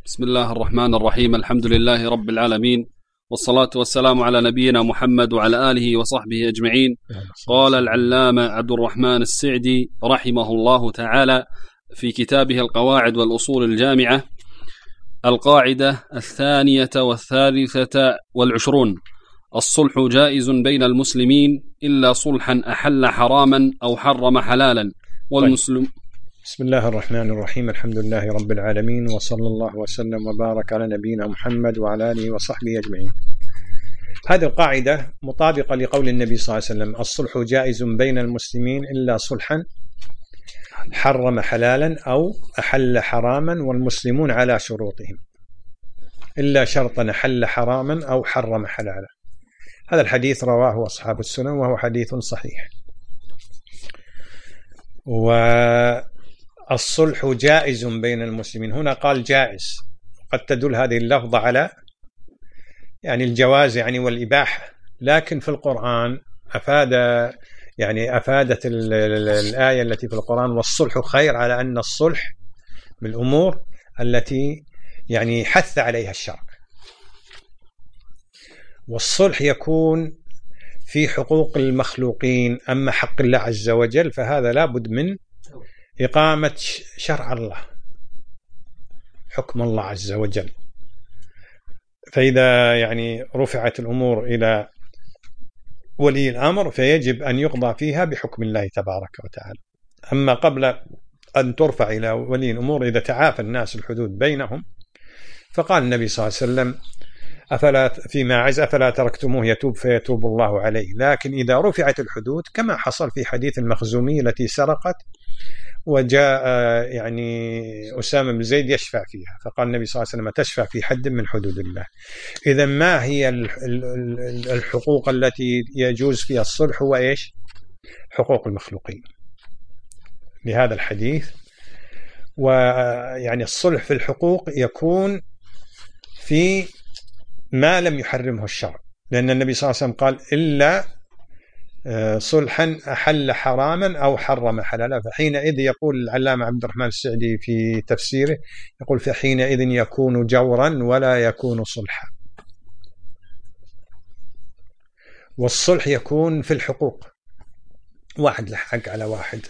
بسم الله الرحمن الرحيم. الحمد لله رب العالمين، والصلاة والسلام على نبينا محمد وعلى آله وصحبه أجمعين. قال العلامة عبد الرحمن السعدي رحمه الله تعالى في كتابه القواعد والأصول الجامعة: القاعدة 32 الصلح جائز بين المسلمين إلا صلحا أحل حراما أو حرم حلالا والمسلم. بسم الله الرحمن الرحيم. الحمد لله رب العالمين، وصلى الله وسلم وبارك على نبينا محمد وعلى آله وصحبه أجمعين. هذه القاعدة مطابقة لقول النبي صلى الله عليه وسلم: الصلح جائز بين المسلمين إلا صلحا حرم حلالا أو أحل حراما والمسلمون على شروطهم، إلا شرطا أحل حراما أو حرم حلالا. هذا الحديث رواه أصحاب السنن وهو حديث صحيح. والصلح جائز بين المسلمين، هنا قال جائز، قد تدل هذه اللفظة على الجواز والإباحة، لكن في القرآن أفادت الآية التي في القرآن والصلح خير على أن الصلح من الأمور التي حث عليها الشرع. والصلح يكون في حقوق المخلوقين، أما حق الله عز وجل فهذا لابد من إقامة شرع الله، حكم الله عز وجل. فإذا رفعت الأمور إلى ولي الأمر فيجب أن يقضى فيها بحكم الله تبارك وتعالى. أما قبل أن ترفع إلى ولي الأمور، إذا تعافى الناس الحدود بينهم، فقال النبي صلى الله عليه وسلم: أفلا تركتموه يتوب فيتوب الله عليه. لكن إذا رفعت الحدود كما حصل في حديث المخزومية التي سرقت وجاء أسامة بن زيد يشفع فيها، فقال النبي صلى الله عليه وسلم: تشفع في حد من حدود الله. إذا ما هي الحقوق التي يجوز فيها الصلح؟ هو إيش؟ حقوق المخلوقين لهذا الحديث. الصلح في الحقوق يكون في ما لم يحرمه الشرع، لأن النبي صلى الله عليه وسلم قال: إلا صلحا أحل حراما أو حرم حلالا. فحينئذ يقول العلامة عبد الرحمن السعدي في تفسيره، يقول: فحينئذ يكون جورا ولا يكون صلحا. والصلح يكون في الحقوق، واحد له حق على واحد،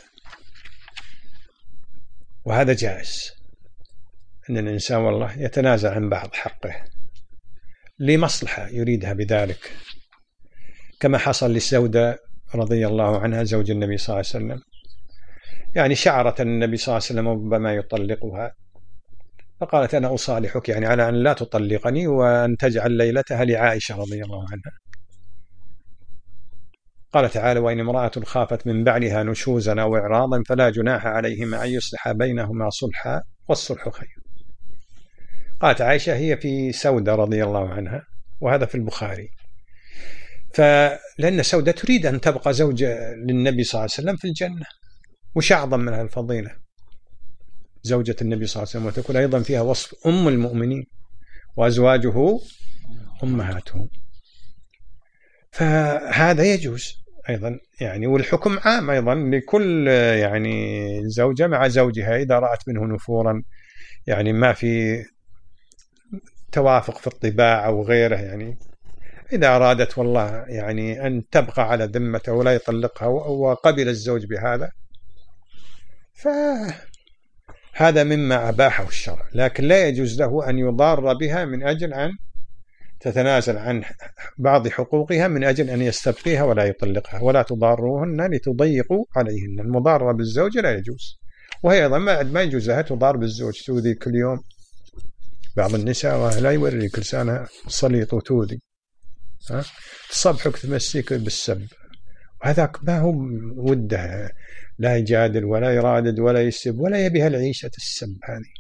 وهذا جائز، أن الإنسان والله يتنازع عن بعض حقه لمصلحة يريدها بذلك، كما حصل لسودة رضي الله عنها زوج النبي صلى الله عليه وسلم. شعرت أن النبي صلى الله عليه وسلم ربما يطلقها، فقالت: أنا أصالحك على أن لا تطلقني وأن تجعل ليلتها لعائشة رضي الله عنها. قال تعالى: وإن امرأة خافت من بعلها نشوزا أو إعراضا فلا جناح عليهما أن يصلح بينهما صلحا والصلح خير. قالت عائشة: هي في سودة رضي الله عنها، وهذا في البخاري. فلأن سودة تريد أن تبقى زوجة للنبي صلى الله عليه وسلم في الجنة، وش أعظم من الفضيلة زوجة النبي صلى الله عليه وسلم، وتكون أيضا فيها وصف أم المؤمنين وأزواجه أمهاتهم. فهذا يجوز أيضا والحكم عام أيضا لكل زوجة مع زوجها إذا رأت منه نفورا، ما في توافق في الطباع أو غيره، إذا أرادت والله أن تبقى على ذمته ولا يطلقها وقبل الزوج بهذا، فهذا مما أباحه الشرع. لكن لا يجوز له أن يضار بها من أجل أن تتنازل عن بعض حقوقها من أجل أن يستبقيها ولا يطلقها. ولا تضاروهن لتضيقوا عليهن. المضارة بالزوج لا يجوز، وهي أيضا ما يجوز لها تضار بالزوج، تؤذي كل يوم. بعض النساء لا يوريك لسانها سليط وتؤذي، تصبحك تمسك بالسب، وهذاك ما هو وده، لا يجادل ولا يرادد ولا يسب ولا يبيها العيشة السب هذه.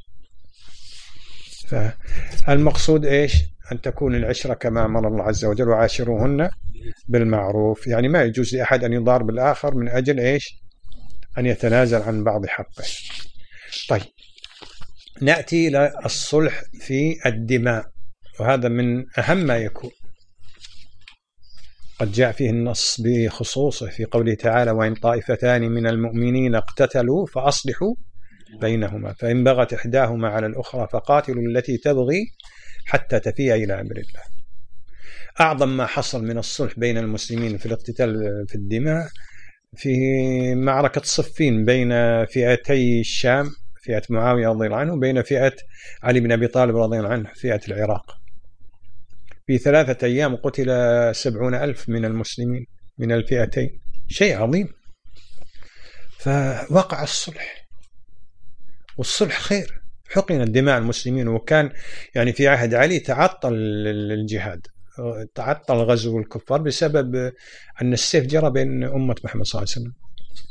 فالمقصود إيش؟ أن تكون العشرة كما أمر الله عز وجل: وعاشروهن بالمعروف. ما يجوز لأحد أن يضار بالآخر من أجل إيش؟ أن يتنازل عن بعض حقه. طيب، نأتي إلى الصلح في الدماء، وهذا من أهم ما يكون. قد جاء فيه النص بخصوصه في قوله تعالى: وإن طائفتان من المؤمنين اقتتلوا فأصلحوا بينهما فإن بغت إحداهما على الأخرى فقاتلوا التي تبغي حتى تفيء إلى أمر الله. أعظم ما حصل من الصلح بين المسلمين في الاقتتال في الدماء في معركة صفين بين فئتي الشام، فئة معاوية رضي الله عنه، وبين فئة علي بن أبي طالب رضي الله عنه فئة العراق. في 3 أيام قتل 70,000 من المسلمين من الفئتين، شيء عظيم. فوقع الصلح، والصلح خير، حقنت دماء المسلمين. وكان يعني في عهد علي تعطل الجهاد، تعطل غزو الكفار بسبب أن السيف جرى بين أمة محمد صلى الله عليه وسلم.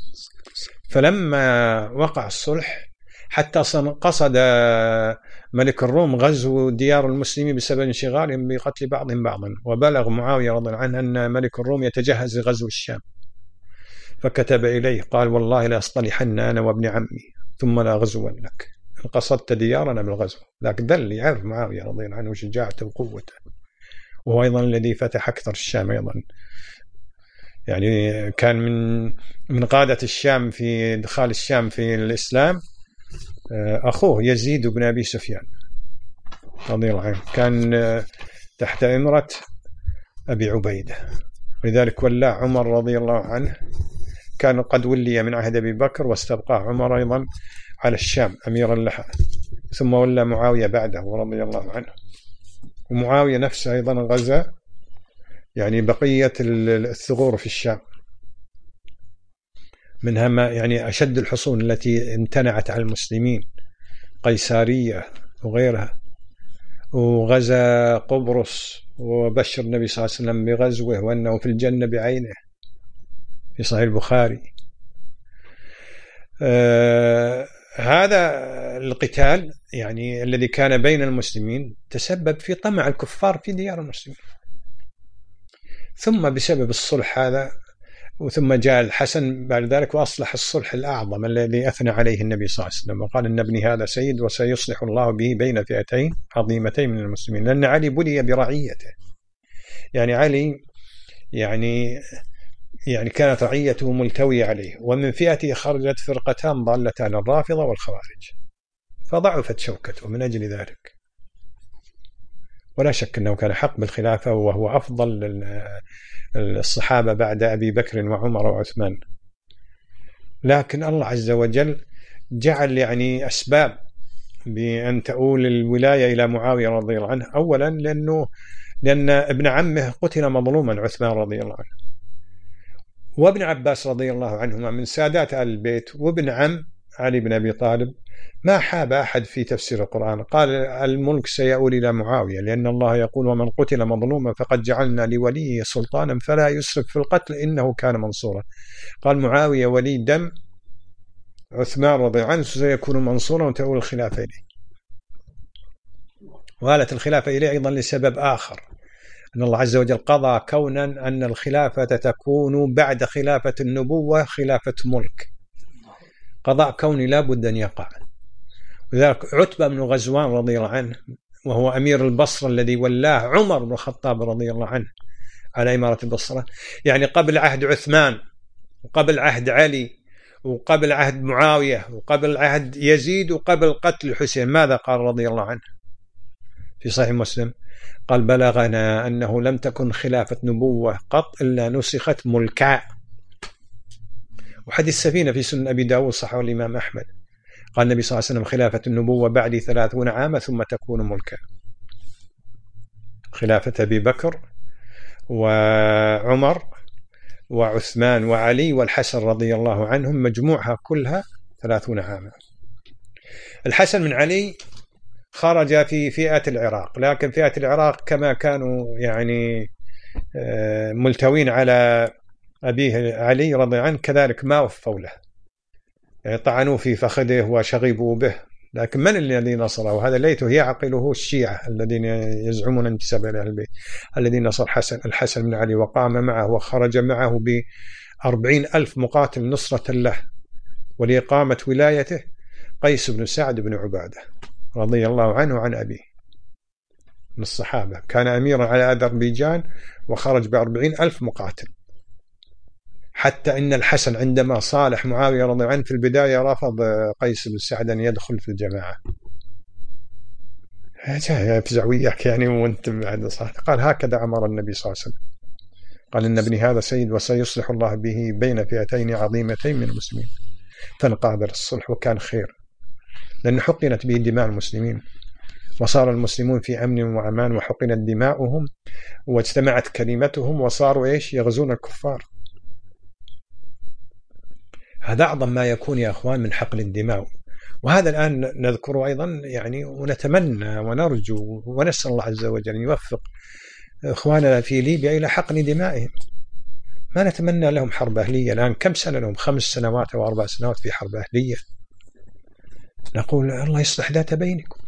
فلما وقع الصلح حتى قصد ملك الروم غزو ديار المسلمين بسبب انشغالهم بقتل بعضهم بعضا، وبلغ معاوية رضي الله عنه أن ملك الروم يتجهز لغزو الشام، فكتب إليه قال: والله لا أصطلحن أنا وابن عمي ثم لا غزو لك، إن قصدت ديارنا بالغزو. لكن دل يعرف معاوية رضي الله عنه وشجاعته وقوته، وهو أيضا الذي فتح أكثر الشام أيضا، يعني كان من قادة الشام في إدخال الشام في الإسلام أخوه يزيد بن أبي سفيان رضي الله عنه، كان تحت إمرة أبي عبيدة، ولذلك ولى عمر رضي الله عنه، كان قد ولي من عهد أبي بكر واستبقاه عمر أيضا على الشام أميرا لها، ثم ولى معاوية بعده رضي الله عنه. ومعاوية نفسه أيضا غزا يعني بقية الثغور في الشام، منها ما يعني أشد الحصون التي امتنعت على المسلمين، قيسارية وغيرها، وغزا قبرص وبشر النبي صلى الله عليه وسلم بغزوه وأنه في الجنة بعينه في صحيح البخاري. هذا القتال يعني الذي كان بين المسلمين تسبب في طمع الكفار في ديار المسلمين، ثم بسبب الصلح هذا وثم جاء الحسن بعد ذلك وأصلح الصلح الأعظم الذي أثنى عليه النبي صلى الله عليه وسلم، وقال إن ابني هذا سيد وسيصلح الله به بين فئتين عظيمتين من المسلمين، لأن علي بلي برعيته، يعني علي يعني كانت رعيته ملتوية عليه، ومن فئته خرجت فرقتان ضالتان، الرافضة والخوارج، فضعفت شوكته من أجل ذلك. ولا شك أنه كان حق بالخلافة، وهو أفضل الصحابة بعد أبي بكر وعمر وعثمان، لكن الله عز وجل جعل يعني أسباب بأن تؤول الولاية إلى معاوية رضي الله عنه. أولا لأن ابن عمه قتل مظلوما عثمان رضي الله عنه، وابن عباس رضي الله عنهما من سادات آل البيت، وابن عم علي بن أبي طالب، ما حاب أحد في تفسير القرآن، قال الملك سيؤول إلى معاوية، لأن الله يقول ومن قتل مظلوما فقد جعلنا لوليه سلطانا فلا يسرف في القتل إنه كان منصورا. قال معاوية ولي دم عثمان رضي الله عنه سيكون منصورا وتؤول الخلافة إليه. وآلت الخلافة إليه أيضا لسبب آخر، أن الله عز وجل قضى كونا أن الخلافة تكون بعد خلافة النبوة خلافة ملك، قضاء كوني لا بد أن يقع. وذلك عتبة بن غزوان رضي الله عنه وهو أمير البصرة الذي ولاه عمر بن الخطاب رضي الله عنه على إمارة البصرة، يعني قبل عهد عثمان وقبل عهد علي وقبل عهد معاوية وقبل عهد يزيد وقبل قتل الحسين، ماذا قال رضي الله عنه في صحيح مسلم؟ قال بلغنا أنه لم تكن خلافة نبوة قط إلا نسخت ملكا. وحديث السفينة في سنن أبي داود صححه الإمام أحمد، قال النبي صلى الله عليه وسلم خلافة النبوة بعد 30 عاما ثم تكون ملكا. خلافة أبي بكر وعمر وعثمان وعلي والحسن رضي الله عنهم مجموعها كلها 30 عاما. الحسن من علي خرج في فئة العراق، لكن فئة العراق كما كانوا يعني ملتوين على أبيه علي رضي عنه كذلك ما وفوا له، يعني طعنوا في فخذه وشغبوا به، لكن من الذي نصره؟ وهذا ليته يعقله الشيعة الذين يزعمون انتساب إلى أهل البيت، الذي نصر الحسن بن علي وقام معه وخرج معه ب40,000 مقاتل نصرة له ولإقامة ولايته قيس بن سعد بن عبادة رضي الله عنه عن أبيه من الصحابة، كان أميرا على أذربيجان وخرج ب40,000 مقاتل حتى إن الحسن عندما صالح معاوية رضي الله عنه في البداية رفض قيس بن سعد أن يدخل في الجماعة. يفزع وياك يعني وانت بعد صالح. قال هكذا أمر النبي صلى الله عليه وسلم، قال إن ابني هذا سيد وسيصلح الله به بين فئتين عظيمتين من المسلمين، فانقاد الصلح وكان خير، لأن حقنت به دماء المسلمين، وصار المسلمون في أمن وأمان وحقنت دماؤهم واجتمعت كلمتهم وصاروا إيش يغزون الكفار. هذا أعظم ما يكون يا أخوان من حقن الدماء، وهذا الآن نذكره أيضا يعني، ونتمنى ونرجو ونسأل الله عز وجل أن يوفق إخواننا في ليبيا إلى حقن دمائهم. ما نتمنى لهم حرب أهلية، الآن كم سنة لهم؟ 5 سنوات أو 4 سنوات في حرب أهلية. نقول الله يصلح ذات بينكم،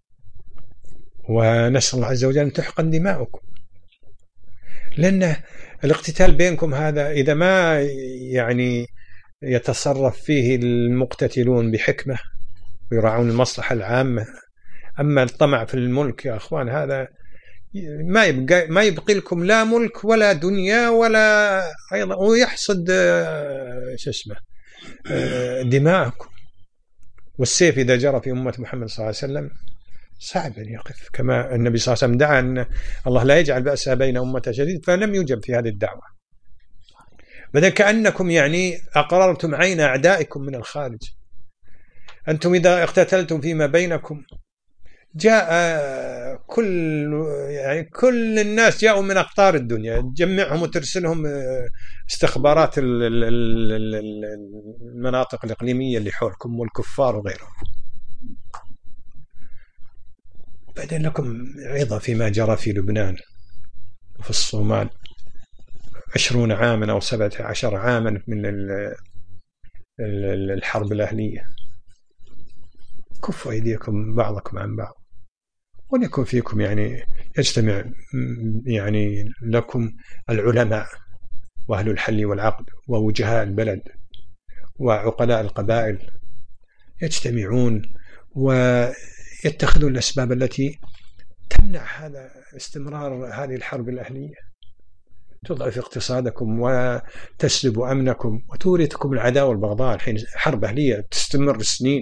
ونسأل الله عز وجل أن تحقن دماؤكم، لأن الاقتتال بينكم هذا إذا ما يعني يتصرف فيه المقتتلون بحكمة ويراعون المصلحة العامة، أما الطمع في الملك يا أخوان هذا ما يبقي لكم لا ملك ولا دنيا ولا أيضا، ويحصد دماءكم. والسيف إذا جرى في أمة محمد صلى الله عليه وسلم صعب أن يقف، كما النبي صلى الله عليه وسلم دعا أن الله لا يجعل بأسها بين أمة شديد، فلم يجب في هذه الدعوة. بدل كأنكم يعني أقررتم عين أعدائكم من الخارج. أنتم إذا اقتتلتم فيما بينكم جاء كل الناس جاءوا من أقطار الدنيا، تجمعهم وترسلهم استخبارات المناطق الإقليمية اللي حولكم والكفار وغيرهم. بعدين لكم عظة فيما جرى في لبنان وفي الصومال 20 عاما أو 17 عاما من الحرب الأهلية. كفوا أيديكم بعضكم عن بعض، وليكن فيكم يعني يجتمع يعني لكم العلماء وأهل الحل والعقد ووجهاء البلد وعقلاء القبائل، يجتمعون ويتخذون الأسباب التي تمنع هذا استمرار هذه الحرب الأهلية، تضعف اقتصادكم وتسلب أمنكم وتورثكم العداوة والبغضاء. الحين حرب أهلية تستمر سنين،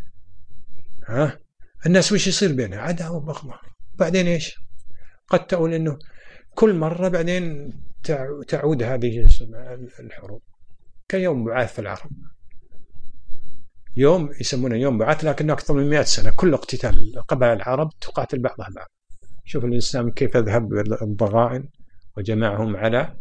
الناس وش يصير بينها؟ عداوة وبغضاء. بعدين إيش؟ قد تقول إنه كل مرة بعدين تعود هذه الحروب كيوم بعاث في العرب، يوم يسمونه يوم بعاث لكنه أكثر من 100 سنة كل اقتتال قبائل العرب تقاتل بعضها بعض. شوف الإسلام كيف ذهب الضغائن وجمعهم على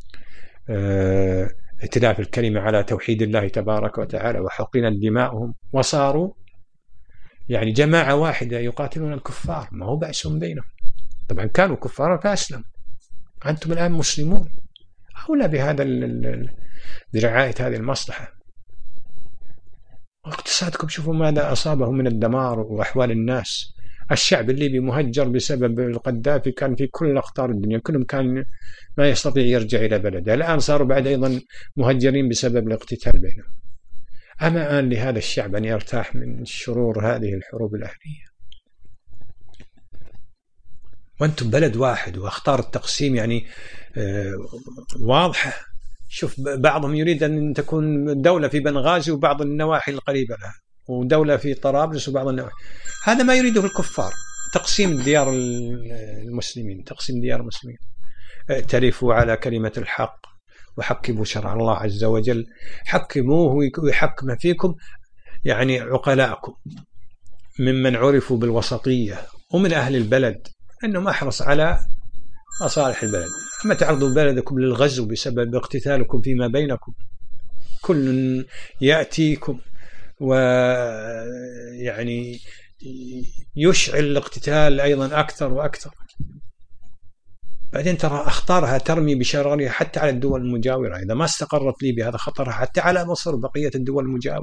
ائتلاف الكلمة على توحيد الله تبارك وتعالى، وحقنت دماؤهم وصاروا يعني جماعة واحدة يقاتلون الكفار، ما هو بأسهم بينهم. طبعا كانوا كفارا فأسلم، أنتم الآن مسلمون أولى بهذا برعاية هذه المصلحة. واقتصادكم شوفوا ماذا أصابهم من الدمار وأحوال الناس. الشعب الليبي مهجر بسبب القذافي، كان في كل أقطار الدنيا، كلهم كان ما يستطيع يرجع إلى بلده، الآن صاروا بعد أيضا مهجرين بسبب الاقتتال بينهم. أما آن لهذا الشعب أن يرتاح من شرور هذه الحروب الأهلية، وأنتم بلد واحد وأخطار التقسيم يعني واضحة. شوف بعضهم يريد أن تكون دولة في بنغازي وبعض النواحي القريبة لها، ودولة في طرابلس وبعض النواحي. هذا ما يريده الكفار، تقسيم ديار المسلمين، تقسيم ديار المسلمين. ائتلفوا على كلمة الحق وحكموا شرع الله عز وجل، حكموه ويحكم فيكم يعني عقلاءكم ممن عرفوا بالوسطية ومن أهل البلد، أنهم أحرص على مصالح البلد. أما تعرضوا بلدكم للغزو بسبب اقتتالكم فيما بينكم، كل يأتيكم ويعني يشعل الاقتتال أيضا أكثر وأكثر. بعدين ترى أخطارها ترمي بشرارها حتى على الدول المجاورة. إذا ما استقرت ليبيا هذا خطرها حتى على مصر وبقية الدول المجاورة.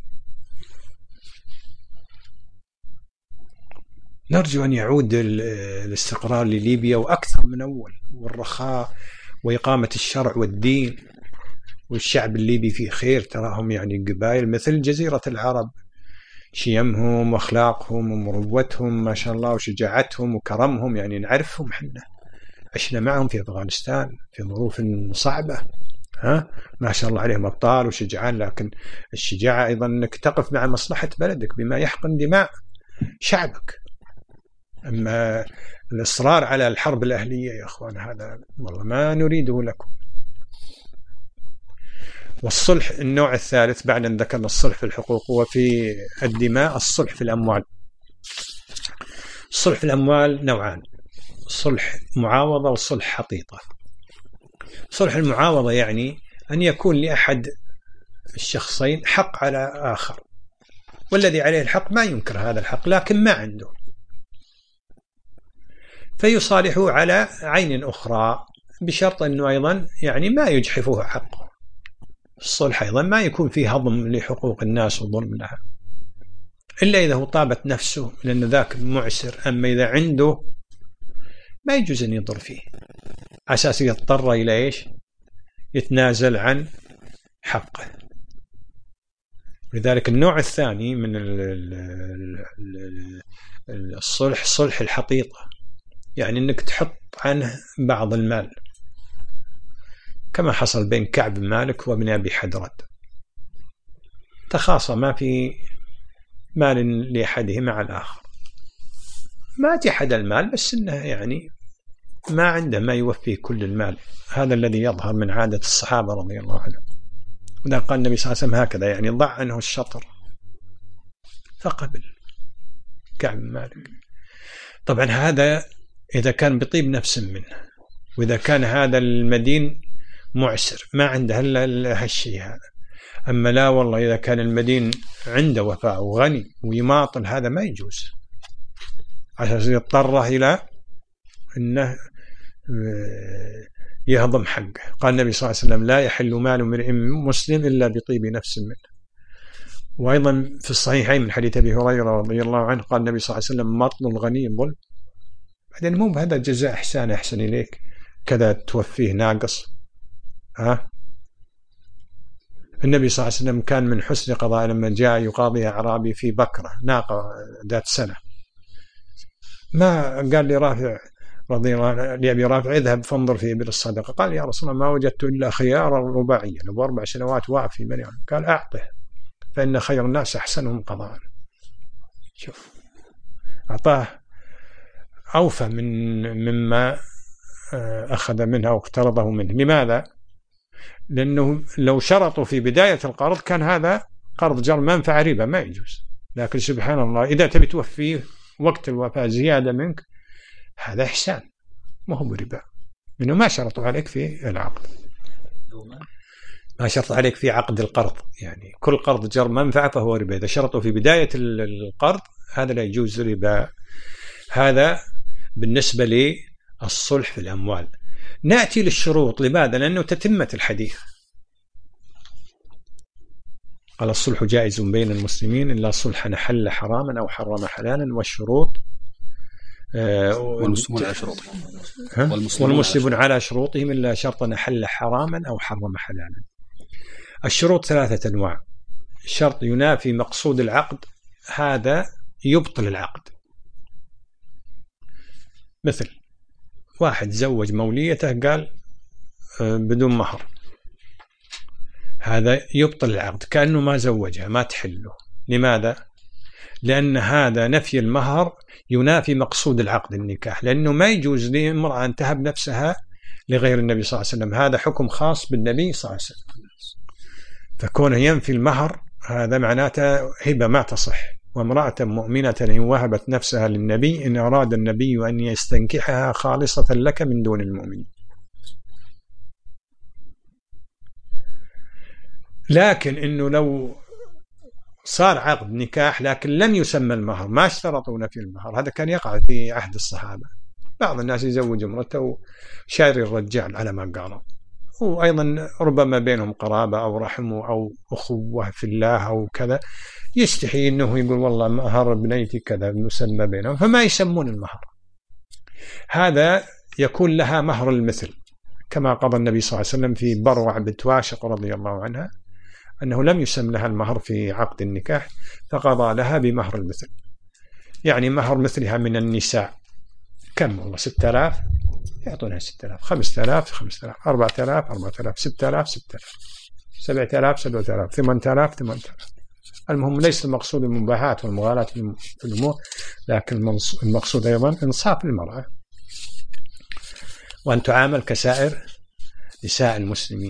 نرجو أن يعود الاستقرار لليبيا وأكثر من أول، والرخاء وإقامة الشرع والدين، والشعب الليبي فيه خير. تراهم يعني قبائل مثل جزيرة العرب، شيمهم وأخلاقهم ومروتهم ما شاء الله وشجاعتهم وكرمهم، يعني نعرفهم، حنا عشنا معهم في أفغانستان في ظروف صعبة، ما شاء الله عليهم أبطال وشجعان، لكن الشجاعة أيضا أنك تقف مع مصلحة بلدك بما يحقن دماء شعبك. أما الإصرار على الحرب الأهلية يا أخوان هذا والله ما نريده لكم. والصلح النوع الثالث بعد أن ذكرنا الصلح في الحقوق وفي الدماء، الصلح في الأموال. الصلح في الأموال نوعان: صلح معاوضة وصلح حقيقة. صلح المعاوضة يعني أن يكون لأحد الشخصين حق على آخر، والذي عليه الحق ما ينكر هذا الحق لكن ما عنده، فيصالحه على عين أخرى بشرط أنه أيضا يعني ما يجحفه حقه. الصلح أيضا ما يكون فيه هضم لحقوق الناس وظلم لها إلا إذا هو طابت نفسه لأن ذاك معسر. أما إذا عنده ما يجوز أن يضر فيه أساس يضطر إلى إيش؟ يتنازل عن حقه. لذلك النوع الثاني من الصلح صلح الحقيقة، يعني أنك تحط عنه بعض المال كما حصل بين كعب بن مالك وابن أبي حدرد، تخاصما في مال لأحدهما على الآخر، ما جحد المال بس إنه يعني ما عنده ما يوفيه كل المال. هذا الذي يظهر من عادة الصحابة رضي الله عنهم. وذا قال النبي صلى الله عليه وسلم هكذا يعني ضع عنه الشطر، فقبل كعب بن مالك. طبعا هذا إذا كان بطيب نفس منه، وإذا كان هذا المدين معسر ما عنده إلا هالشيء هذا. أما لا والله إذا كان المدين عنده وفاء وغني ويماطل هذا ما يجوز، عشان يضطره إلى أنه يهضم حقه. قال النبي صلى الله عليه وسلم لا يحل مال امرئ مسلم إلا بطيب نفس منه. وأيضا في الصحيحين من حديث أبي هريرة رضي الله عنه قال النبي صلى الله عليه وسلم مطل الغني ظلم. بعدين مو بهذا جزاء إحسان أحسن إليك كذا توفيه ناقص. النبي صلى الله عليه وسلم كان من حسن قضاء لما جاء يقاضي أعرابي في بكرة ناقة ذات سنة، ما قال لي رافع رضي الله عنه لأبي رافع اذهب فانظر في إبل الصدقة. قال يا رسول الله ما وجدت إلا خيار رباعية لو 4 سنوات وافي من يعني. قال أعطه فإن خير الناس أحسنهم قضاء. شوف أعطاه أوفى مما أخذ منها واقترضه منه. لماذا؟ لأنه لو شرطوا في بداية القرض كان هذا قرض جر منفعة ربا ما يجوز. لكن سبحان الله إذا تبي توفيه وقت الوفاة زيادة منك هذا إحسان ما هو بربا، لأنه ما شرطوا عليك في العقد، ما شرط عليك في عقد القرض. يعني كل قرض جر منفعة فهو ربا. إذا شرطوا في بداية القرض هذا لا يجوز ربا. هذا بالنسبة للصلح في الأموال. نأتي للشروط. لماذا؟ لأنه تتمة الحديث. قال الصلح جائز بين المسلمين إلا صلح نحل حراما أو حرم حلالا. والشروط والمسلمون على شروطهم إلا شرط نحل حراما أو حرم حلالا. الشروط 3 أنواع. شرط ينافي مقصود العقد هذا يبطل العقد، مثل واحد زوج موليته قال بدون مهر، هذا يبطل العقد كأنه ما زوجها ما تحله. لماذا؟ لأن هذا نفي المهر ينافي مقصود العقد النكاح، لأنه ما يجوز لامرأة أن تهب نفسها لغير النبي صلى الله عليه وسلم. هذا حكم خاص بالنبي صلى الله عليه وسلم، فكونه ينفي المهر هذا معناته هبة ما تصح. وامرأة مؤمنة إن وهبت نفسها للنبي إن أراد النبي أن يستنكحها خالصة لك من دون المؤمنين. لكن إنه لو صار عقد نكاح لكن لم يسمى المهر، ما اشترطوا نفي المهر، هذا كان يقع في عهد الصحابة. بعض الناس يزوج امرته شاري الرجال على ما قالوا، وأيضا ربما بينهم قرابة أو رحم أو أخوة في الله أو كذا، يستحي أنه يقول والله مهر بنيتي كذا مسمى بينهم، فما يسمون المهر. هذا يكون لها مهر المثل، كما قضى النبي صلى الله عليه وسلم في بروع بنت واشق رضي الله عنها أنه لم يسم لها المهر في عقد النكاح فقضى لها بمهر المثل. يعني مهر مثلها من النساء كم والله 6000 يعطونها 6000 5000 5000 4000 4000 6000 6000 7000 7000 8000 8000. المهم ليس المقصود المباحات والمغالاة في الأمور، لكن المقصود أيضا إنصاف المرأة وأن تعامل كسائر نساء المسلمين.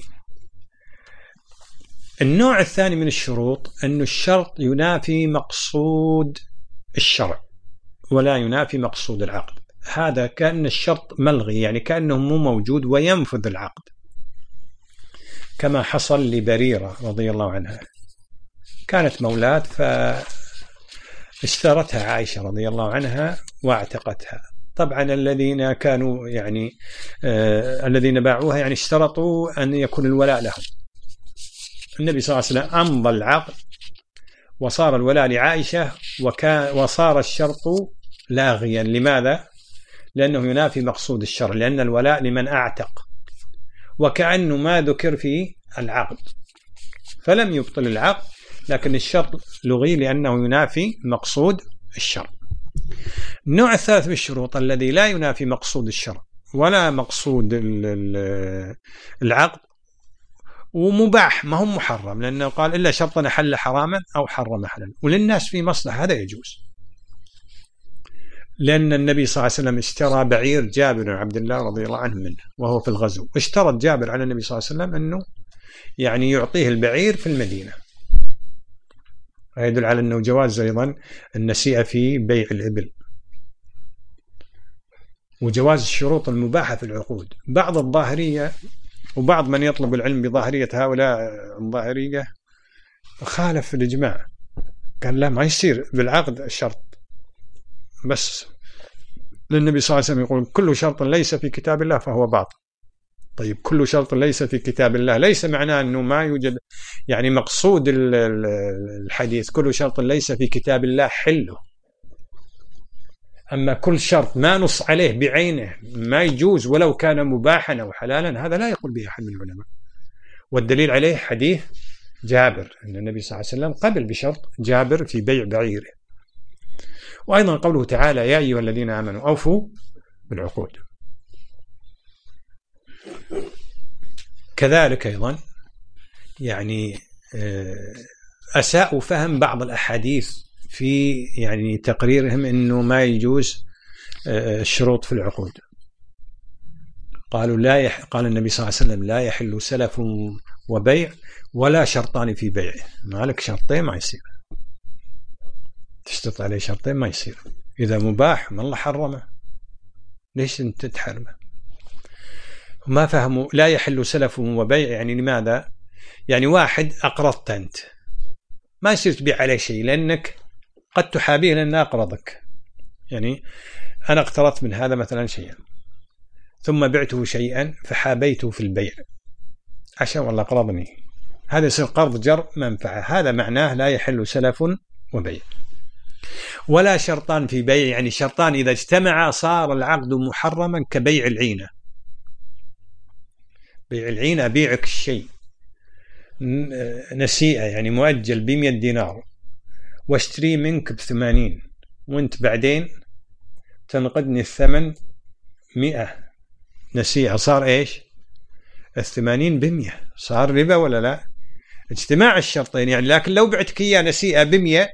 النوع الثاني من الشروط أن الشرط ينافي مقصود الشرع ولا ينافي مقصود العقد. هذا كأن الشرط ملغي، يعني كأنه مو موجود وينفذ العقد، كما حصل لبريرة رضي الله عنها، كانت مولاة فاشترتها عائشة رضي الله عنها واعتقتها. طبعا الذين كانوا يعني الذين باعوها يعني اشترطوا أن يكون الولاء لهم. النبي صلى الله عليه وسلم أمضى العقد وصار الولاء لعائشة، وصار الشرط لاغيا. لماذا؟ لأنه ينافي مقصود الشرع، لأن الولاء لمن أعتق، وكأنه ما ذكر في العقد، فلم يبطل العقد، لكن الشرط لغي لأنه ينافي مقصود الشرع. النوع الثالث من الشروط الذي لا ينافي مقصود الشرع ولا مقصود العقد ومباح، ما هو محرم، لأنه قال إلا شرطا حل حراما أو حرم حلالا، وللناس في مصلحة، هذا يجوز. لأن النبي صلى الله عليه وسلم اشترى بعير جابر بن عبد الله رضي الله عنه منه وهو في الغزو، اشترط جابر على النبي صلى الله عليه وسلم أنه يعني يعطيه البعير في المدينة. يدل على أنه جواز أيضا النسيئة في بيع الإبل، وجواز الشروط المباحة في العقود. بعض الظاهرية وبعض من يطلب العلم بظاهرية هؤلاء الظاهرية خالف الإجماع، قال لا، ما يصير بالعقد الشرط بس، للنبي صلى الله عليه وسلم يقول كل شرط ليس في كتاب الله فهو باطل. طيب كل شرط ليس في كتاب الله ليس معناه أنه ما يوجد، يعني مقصود الحديث كل شرط ليس في كتاب الله حله. أما كل شرط ما نص عليه بعينه ما يجوز ولو كان مباحا أو حلالا، هذا لا يقول به أحد من العلماء. والدليل عليه حديث جابر أن النبي صلى الله عليه وسلم قبل بشرط جابر في بيع بعيره. وأيضا قوله تعالى يا أيها الذين آمنوا أوفوا بالعقود. كذلك أيضا يعني أساءوا فهم بعض الأحاديث في يعني تقريرهم أنه ما يجوز الشروط في العقود. قالوا قال النبي صلى الله عليه وسلم لا يحل سلف وبيع ولا شرطان في بيعه. مالك شرطين ما يصير، تشترط عليه شرطين ما يصير. إذا مباح ما الله حرمه، ليش أنت تحرمه؟ ما فهموا لا يحل سلف وبيع، يعني لماذا؟ يعني واحد أقرضت أنت ما يصير تبيع عليه شيء، لأنك قد تحابيه لأنه أقرضك. يعني أنا اقترضت من هذا مثلا شيئا ثم بعته شيئا فحابيته في البيع عشان والله قرضني، هذا يصير قرض جر منفعة. هذا معناه لا يحل سلف وبيع. ولا شرطان في بيع، يعني شرطان إذا اجتمعا صار العقد محرما كبيع العينة. بيع العينة أبيعك الشيء نسيئة يعني مؤجل ب100 دينار واشتري منك ب80 وانت بعدين تنقدني الثمن 100 نسيئة، صار ايش؟ 80 ب100، صار ربا ولا لا؟ اجتماع الشرطين يعني. لكن لو بعتك اياه نسيئة ب100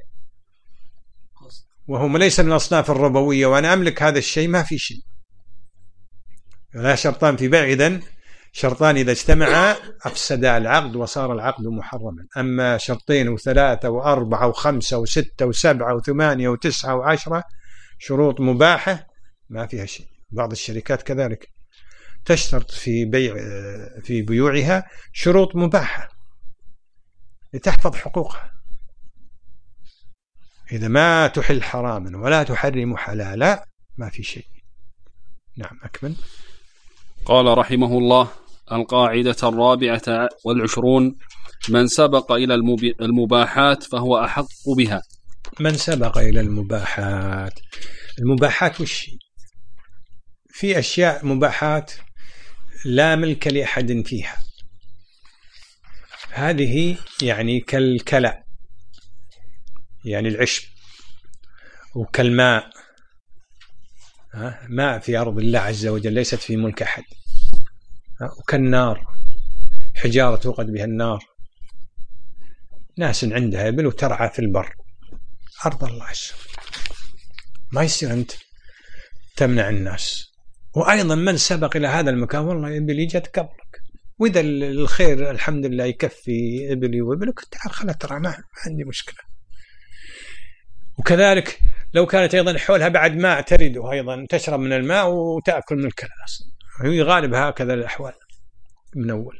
وهو ليس من الأصناف الربوية وأنا أملك هذا الشيء ما في شيء. لا شرطان في بيع، إذن شرطان إذا اجتمعا أفسدا العقد وصار العقد محرما. أما شرطين وثلاثة وأربعة وخمسة وستة وسبعة وثمانية وتسعة وعشرة شروط مباحة ما فيها شيء. بعض الشركات كذلك تشترط في بيوعها شروط مباحة لتحفظ حقوقها. إذا ما تحل حراما ولا تحرم حلالا ما في شيء. نعم أكمل. قال رحمه الله: القاعدة 24 من سبق إلى المباحات فهو أحق بها. من سبق إلى المباحات، المباحات وش؟ في أشياء مباحات لا ملك لأحد فيها، هذه يعني كالكلى يعني العشب، وكالماء ماء في أرض الله عز وجل ليست في ملك أحد. وكالنار حجارة توقد بها النار، ناس عندها إبل وترعى في البر، أرض الله عز وجل، ما يصير أنت تمنع الناس. وأيضا من سبق إلى هذا المكان والله إبلي جت قبلك، وإذا الخير الحمد لله يكفي إبلي وإبلك تعال خلها ترى، ما عندي مشكلة. وكذلك لو كانت أيضا حولها بعد ماء ترده أيضا، تشرب من الماء وتأكل من الكلاس، هي غالب هكذا الأحوال من أول.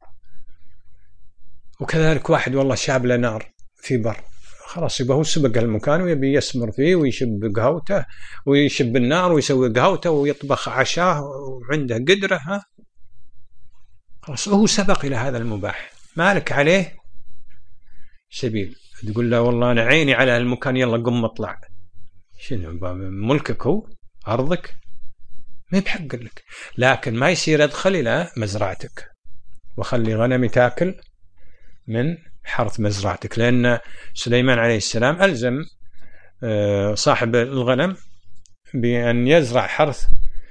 وكذلك واحد والله شاب له نار في بر، خلاص يبقى هو سبق المكان ويبي يسمر فيه ويشب قهوته ويشب النار ويسوي قهوته ويطبخ عشاه وعنده قدرة، خلاص هو سبق إلى هذا المباح، مالك عليه سبيل تقول له والله أنا عيني على المكان يلا قم اطلع. شنو ملكك هو أرضك، ما بحق لك. لكن ما يصير أدخل إلى مزرعتك وخلي غنمي تاكل من حرث مزرعتك، لأن سليمان عليه السلام ألزم صاحب الغنم بأن يزرع حرث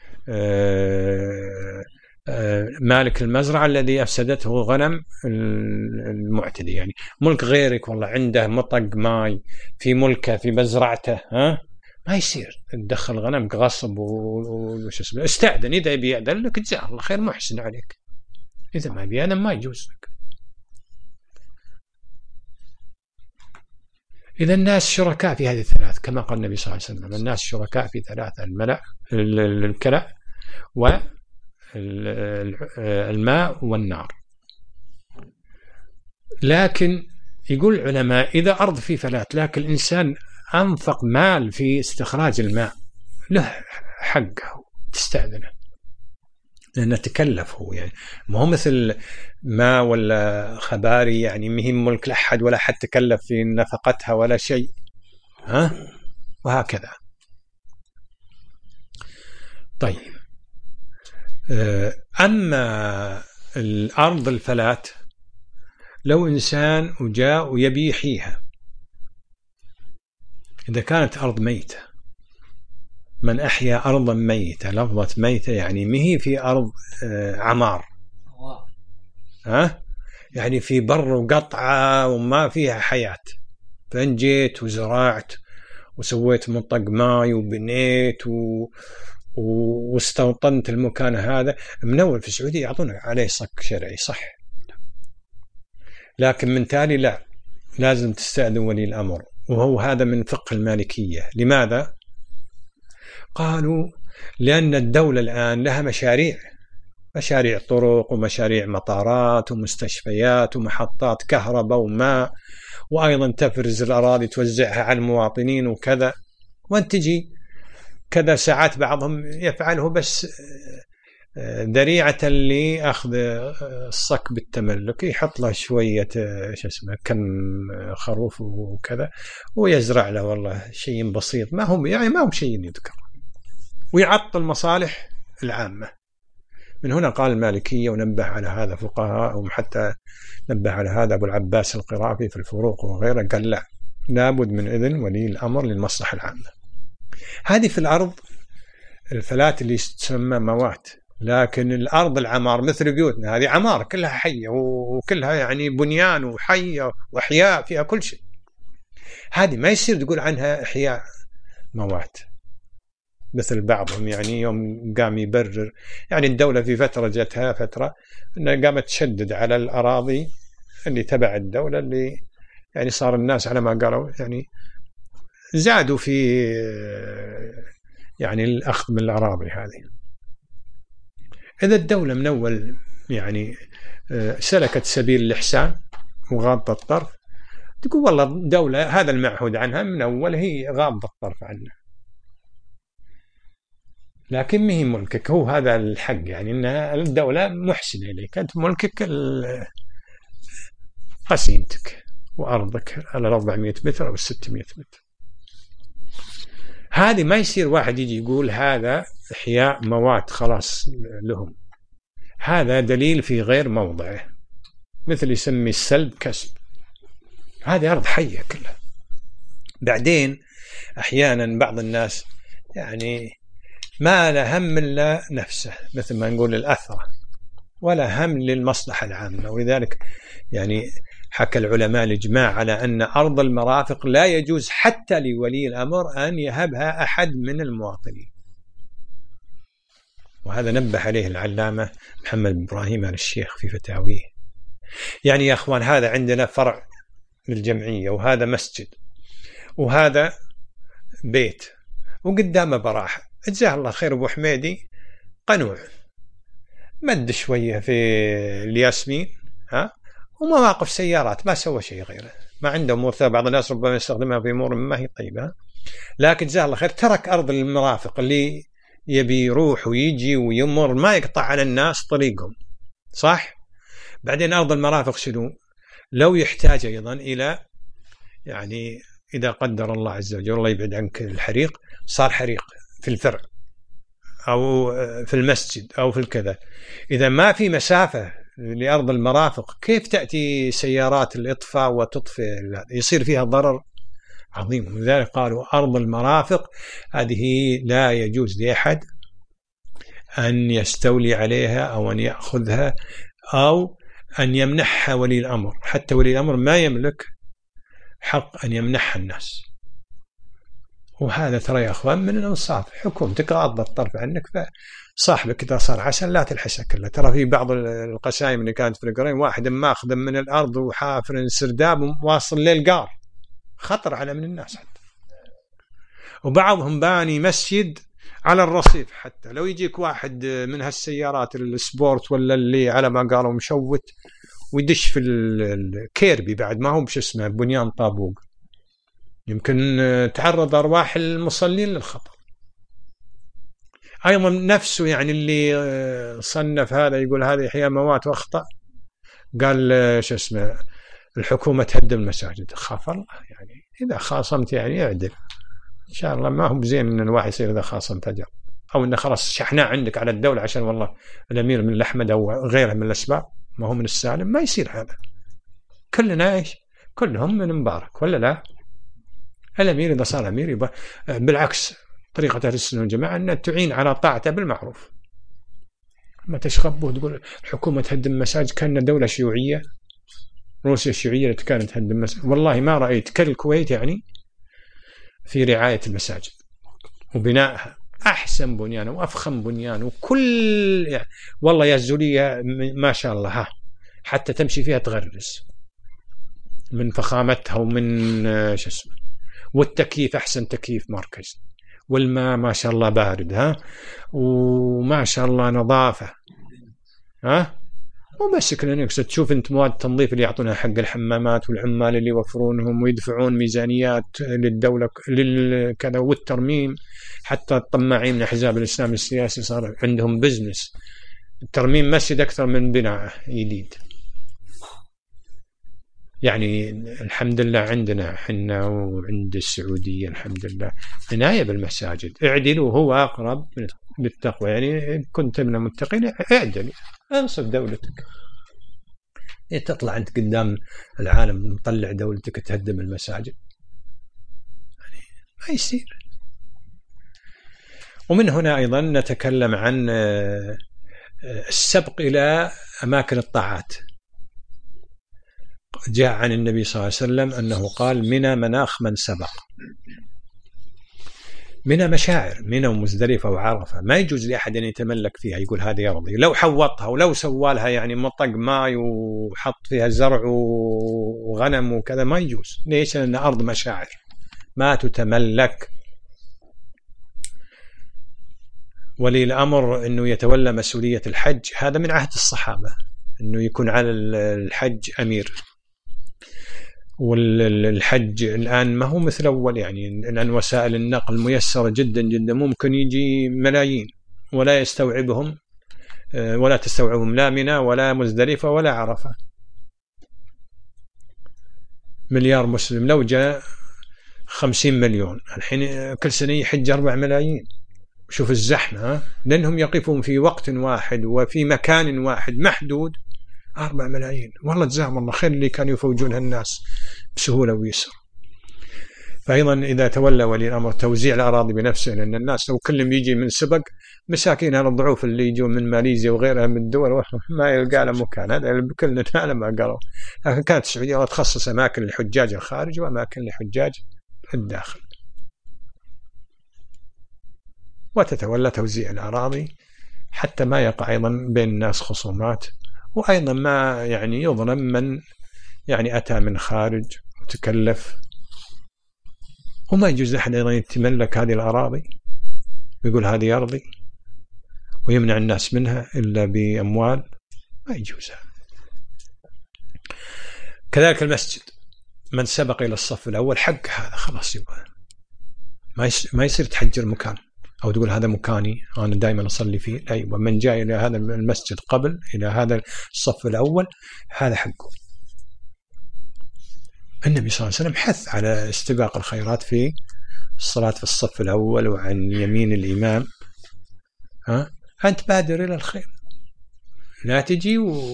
مالك المزرعة الذي أفسدته غنم المعتدي. يعني ملك غيرك والله عنده مطق ماي في ملكه في مزرعته، ما يصير تدخل غنمك غصب وش اسمه. استأذن، إذا بيأذن لك جزاه الله خير محسن عليك، إذا ما بيأذن ما يجوز لك. إذا الناس شركاء في هذه الثلاث كما قال النبي صلى الله عليه وسلم، الناس شركاء في ثلاثة: الكلى والماء والنار. لكن يقول العلماء إذا أرض في فلات لكن الإنسان أنفق مال في استخراج الماء له حقه تستأذنه، لأنه تكلف هو، يعني ما هو مثل ما ولا خباري يعني مهم ملك لأحد ولا حد تكلف في نفقتها ولا شيء، وهكذا. طيب، أما الأرض الفلات لو إنسان وجاء ويبي يحييها، إذا كانت أرض ميتة، من أحيا أرضا ميتة، لفظة ميتة يعني مهي في أرض عمار، يعني في بر وقطعة وما فيها حياة، فإن جيت وزرعت وسويت منطق ماي وبنيت واستوطنت المكان هذا، من أول في السعودية يعطونا عليه صك شرعي صح، لكن من تالي لا، لازم تستأذن ولي الأمر، وهو هذا من فقه المالكية. لماذا؟ قالوا لأن الدولة الآن لها مشاريع طرق ومشاريع مطارات ومستشفيات ومحطات كهرباء وماء، وأيضا تفرز الأراضي توزعها على المواطنين وكذا، وأنت تجي كذا ساعات بعضهم يفعله بس ذريعة لأخذ الصك بالتملك، يحط له شوية كم خروف وكذا ويزرع له والله شيء بسيط، ما هم شيء يذكر، ويعطل المصالح العامة. من هنا قال المالكية ونبه على هذا فقهاء، حتى نبه على هذا أبو العباس القرافي في الفروق وغيره، قال لا، لابد من إذن ولي الأمر للمصلحة العامة. هذه في الأرض الفلات اللي تسمى موات. لكن الأرض العمار مثل بيوتنا هذه عمار كلها حية وكلها يعني بنيان وحية وأحياء فيها كل شيء، هذه ما يصير تقول عنها إحياء موات مثل بعضهم. يعني يوم قام يبرر، يعني الدولة في فترة جتها فترة أنها قامت تشدد على الأراضي اللي تبع الدولة، اللي يعني صار الناس على ما قالوا يعني زادوا في يعني الأخذ من الأراضي هذه. إذا الدولة من أول يعني سلكت سبيل الإحسان وغاضت الطرف، تقول والله الدولة هذا المعهود عنها من أول هي غاضت الطرف عنه، لكن ما هي ملكك، هو هذا الحق، يعني أن الدولة محسنة إليك، أنت ملكك قسيمتك وأرضك على 400 متر أو 600 متر. هذه ما يصير واحد يجي يقول هذا إحياء موات خلاص لهم، هذا دليل في غير موضعه، مثل يسمي السلب كسب، هذه أرض حية كلها. بعدين أحيانا بعض الناس يعني ما له هم إلا نفسه، مثل ما نقول الأثرة، ولا هم للمصلحة العامة. ولذلك يعني حكى العلماء الإجماع على أن أرض المرافق لا يجوز حتى لولي الأمر أن يهبها أحد من المواطنين، وهذا نبه عليه العلامة محمد بن إبراهيم آل الشيخ في فتاويه. يعني يا أخوان هذا عندنا فرع للجمعية، وهذا مسجد، وهذا بيت، وقدامه براحة. جزاه الله خير أبو حميدي قنوع، مد شوية في الياسمين ومواقف سيارات، ما سوى شيء غيره، ما عنده أمور. بعض الناس ربما يستخدمها في أمور ما هي طيبة، لكن جزاه الله خير ترك أرض المرافق اللي يبي يروح ويجي ويمر، ما يقطع على الناس طريقهم، صح؟ بعدين أرض المرافق شنو؟ لو يحتاج أيضا إلى، يعني إذا قدر الله عز وجل، الله يبعد عنك الحريق، صار حريق في الفرع أو في المسجد أو في الكذا، إذا ما في مسافة لأرض المرافق كيف تأتي سيارات الإطفاء وتطفئ؟ يصير فيها ضرر عظيم. لذلك قالوا أرض المرافق هذه لا يجوز لأحد أن يستولي عليها أو أن يأخذها أو أن يمنحها ولي الأمر. حتى ولي الأمر ما يملك حق أن يمنحها الناس. وهذا ترى يا أخوان من الإنصاف، حكومتك غاضة الطرف عنك، فصاحبك إذا صار عسل لا تلحسه كله. ترى في بعض القسايم اللي كانت في القرين واحد ماخذ من الأرض وحافر سرداب واصل للقار، خطر على من الناس حتى. وبعضهم باني مسجد على الرصيف، حتى لو يجيك واحد من هالسيارات السبورت ولا اللي على ما قالوا مشوت ويدش في الكيربي، بعد ما هو بش اسمه بنيان طابوق، يمكن تعرض أرواح المصلين للخطر. أيضا نفسه يعني اللي صنف هذا يقول هذه إحياء موات وأخطأ، قال شو اسمه الحكومة تهدم المساجد. خاف الله، يعني إذا خاصمت يعني اعدل إن شاء الله. ما هو بزين إن الواحد يصير إذا خاصم فجر، أو إنه خلاص شحناء عندك على الدولة عشان والله الأمير من الأحمد أو غيره من الأسباب، ما هو من السالم. ما يصير هذا، كلنا إيش، كلهم من مبارك ولا لا؟ الأمير إذا صار أمير يبقى بالعكس طريقة أهل السنة والجماعة أن تعين على طاعته بالمعروف. ما تشخبه وتقول الحكومة تهدم مساجد كأنها دولة شيوعية، روسيا الشيوعية اللي كانت تهدم مساجد. والله ما رأيت كالكويت يعني في رعاية المساجد وبنائها، أحسن بنيان وأفخم بنيان وكل يعني والله يا الزولية ما شاء الله، حتى تمشي فيها تغرس من فخامتها ومن شو اسمه. والتكييف أحسن تكييف مركز، والماء ما شاء الله بارد، وما شاء الله نظافة، ومسك لنكس. تشوف أنت مواد التنظيف اللي يعطونها حق الحمامات والعمال اللي يوفرونهم ويدفعون ميزانيات للدولة للكذا، والترميم. حتى الطماعين من أحزاب الإسلام السياسي صار عندهم بزنس ترميم مسجد أكثر من بناء جديد. يعني الحمد لله عندنا حنا وعند السعودية الحمد لله عناية بالمساجد. اعدلوا هو أقرب بالتقوى، يعني كنت من المتقين اعدل، انصف دولتك. تطلع أنت قدام العالم مطلع دولتك تهدم المساجد، يعني ما يصير. ومن هنا أيضا نتكلم عن السبق إلى أماكن الطاعات. جاء عن النبي صلى الله عليه وسلم أنه قال منى مناخ من سبق. منى مشاعر، منى ومزدلفة وعرفة، ما يجوز لأحد أن يتملك فيها يقول هذه يرضي. لو حوطها ولو سوالها يعني مطق ماء وحط فيها زرع وغنم وكذا ما يجوز. ليش؟ لأن أرض مشاعر ما تتملك. ولي الأمر أنه يتولى مسؤولية الحج، هذا من عهد الصحابة أنه يكون على الحج أمير. والحج الآن ما هو مثل أول، يعني الآن وسائل النقل ميسرة جدا جدا، ممكن يجي ملايين ولا يستوعبهم ولا تستوعبهم لا منى ولا مزدلفة ولا عرفة. مليار مسلم، لو جاء 50 مليون الحين كل سنة يحج 4 ملايين. شوف الزحمة، لأنهم يقفون في وقت واحد وفي مكان واحد محدود. 4 ملايين، والله جزاهم الله خير اللي كانوا يفوجون الناس بسهولة ويسر. فأيضا إذا تولى ولي الأمر توزيع الأراضي بنفسه، لأن الناس لو كلهم يجي من سبق مساكين هالضعوف اللي يجون من ماليزيا وغيرها من الدول ما يلقى له مكان، هذا بكل نعلم ما قالوا. لكن كانت السعودية تخصص أماكن لحجاج الخارج وأماكن لحجاج الداخل، وتتولى توزيع الأراضي حتى ما يقع أيضا بين الناس خصومات، وأيضا ما يعني يظلم من يعني أتى من خارج وتكلف. وما يجوز أحد أيضا يتملك هذه الأراضي ويقول هذه أرضي ويمنع الناس منها إلا بأموال، ما يجوز. كذلك المسجد، من سبق إلى الصف الأول حق هذا خلاص، يبقى ما يصير تحجر مكان أو تقول هذا مكاني أنا دائما أصلي فيه. لا، يبقى من جاء إلى هذا المسجد قبل إلى هذا الصف الأول هذا حقه. النبي صلى الله عليه وسلم حث على استباق الخيرات في الصلاة في الصف الأول وعن يمين الإمام. أنت بادر إلى الخير، لا تجي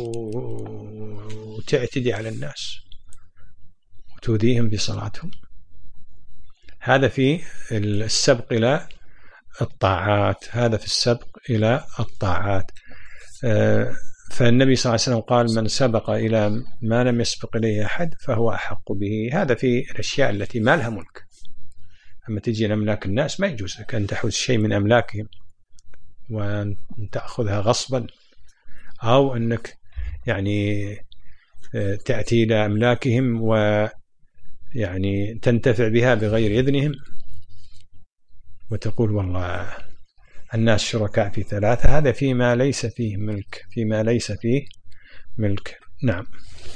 وتعتدي على الناس وتؤذيهم بصلاتهم. هذا في السبق إلى الطاعات، هذا في السبق إلى الطاعات. فالنبي صلى الله عليه وسلم قال من سبق إلى ما لم يسبق إليه أحد فهو أحق به. هذا في الأشياء التي ما لها ملك. أما تجي لأملاك الناس ما يجوز لك أن تحوز شيء من أملاكهم وأن تأخذها غصبا، أو أنك يعني تأتي إلى أملاكهم ويعني تنتفع بها بغير إذنهم وتقول والله الناس شركاء في ثلاثة. هذا فيما ليس فيه ملك، فيما ليس فيه ملك. نعم.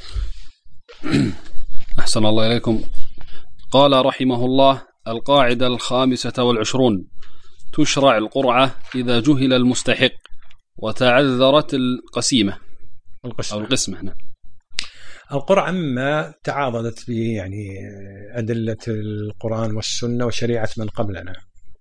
أحسن الله إليكم. قال رحمه الله: القاعدة 25: تشرع القرعة إذا جهل المستحق وتعذرت القسيمة أو القسمة. نعم. القرعة مما تعاضدت به يعني أدلة القرآن والسنة وشريعة من قبلنا.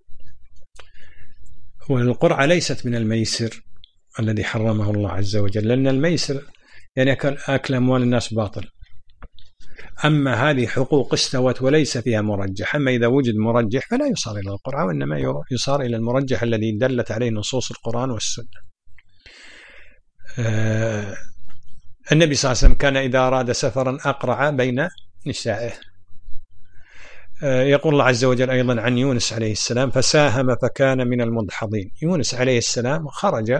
والقرعة ليست من الميسر الذي حرمه الله عز وجل، لأن الميسر يعني أكل أموال الناس باطل. أما هذه حقوق استوت وليس فيها مرجح. أما إذا وجد مرجح فلا يصار إلى القرعة، وإنما يصار إلى المرجح الذي دلت عليه نصوص القرآن والسنة. النبي صلى الله عليه وسلم كان إذا أراد سفرا أقرع بين نسائه. يقول الله عز وجل أيضا عن يونس عليه السلام: فساهم فكان من المدحضين. يونس عليه السلام خرج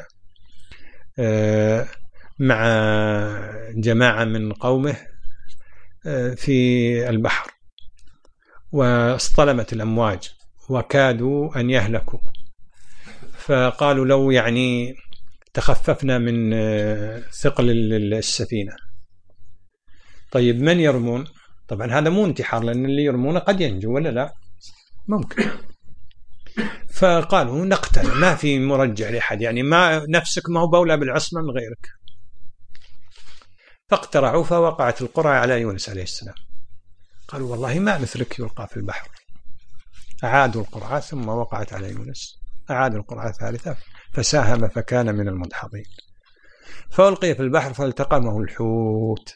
مع جماعة من قومه في البحر واصطلمت الأمواج وكادوا أن يهلكوا، فقالوا لو يعني تخففنا من ثقل السفينة. طيب من يرمون؟ طبعا هذا مو انتحار، لأن اللي يرمونه قد ينجو ولا لا؟ ممكن. فقالوا نقتل، ما في مرجع لأحد، يعني ما نفسك ما هو بولى بالعصمة من غيرك. فاقترعوا فوقعت القرعة على يونس عليه السلام. قالوا والله ما مثلك يلقى في البحر. أعادوا القرعة ثم وقعت على يونس. أعادوا القرعة ثالثة فساهم فكان من المدحضين. فألقي في البحر فالتقمه الحوت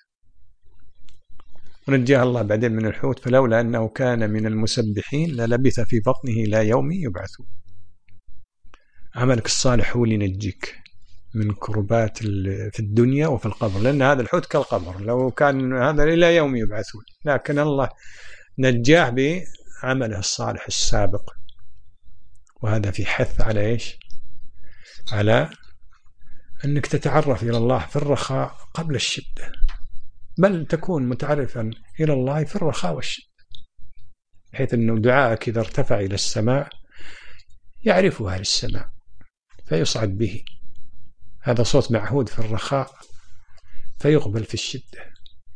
ونجاه الله بعدين من الحوت، فلولا أنه كان من المسبحين للبث في بطنه إلى يوم يبعثون. عملك الصالح هو اللي ينجيك من كربات في الدنيا وفي القبر، لأن هذا الحوت كالقبر لو كان هذا إلى يوم يبعثون، لكن الله نجاه بعمله الصالح السابق. وهذا في حث على إيش؟ على أنك تتعرف إلى الله في الرخاء قبل الشدة، بل تكون متعرفا إلى الله في الرخاء والشدة، بحيث أنه دعائك إذا ارتفع إلى السماء يعرفها للسماء فيصعد به. هذا صوت معهود في الرخاء فيقبل في الشدة.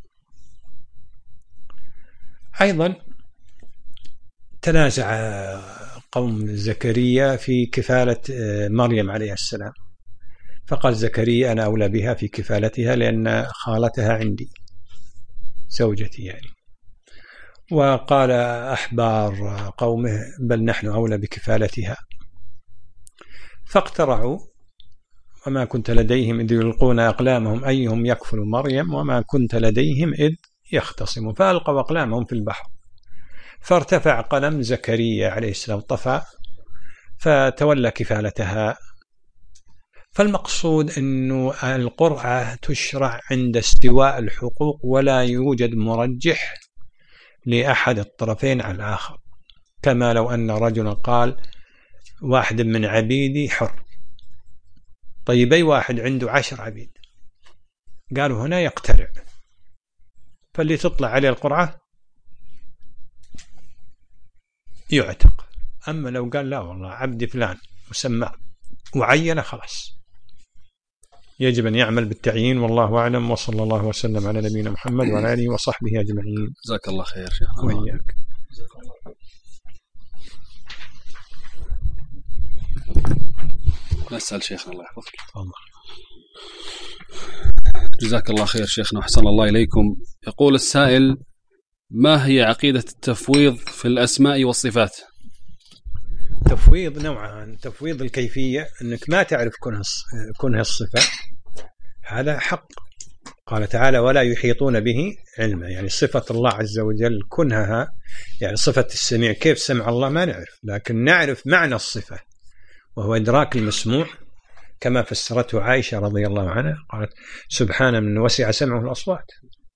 أيضا تنازع قوم زكريا في كفالة مريم عليه السلام، فقال زكريا أنا أولى بها في كفالتها لأن خالتها عندي زوجتي يعني. وقال أحبار قومه بل نحن أولى بكفالتها. فاقترعوا وما كنت لديهم إذ يلقون أقلامهم أيهم يكفل مريم وما كنت لديهم إذ يختصمون، فألقوا أقلامهم في البحر فارتفع قلم زكريا عليه السلام طفى فتولى كفالتها. فالمقصود أنه القرعة تشرع عند استواء الحقوق ولا يوجد مرجح لأحد الطرفين على الآخر، كما لو أن رجلا قال واحد من عبيدي حر، طيب أي واحد عنده 10 عبيد، قالوا هنا يقترع، فاللي تطلع عليه القرعة يعتق. أما لو قال لا والله عبد فلان مسمى وعينه خلاص يجب أن يعمل بالتعيين. والله أعلم، وصلى الله وسلم على نبينا محمد وعلى آله وصحبه أجمعين. جزاك الله خير شيخنا. وإياك. نسأل شيخنا الله يحفظك. الله. جزاك الله خير شيخنا وحسن الله إليكم. يقول السائل: ما هي عقيدة التفويض في الأسماء والصفات؟ تفويض نوعان: تفويض الكيفية، أنك ما تعرف كنها الصفة، هذا حق. قال تعالى: ولا يحيطون به علما، يعني صفة الله عز وجل كنها، يعني صفة السميع، كيف سمع الله ما نعرف، لكن نعرف معنى الصفة وهو إدراك المسموع، كما فسرته عائشة رضي الله عنها، قالت: سبحان من وسع سمعه الأصوات.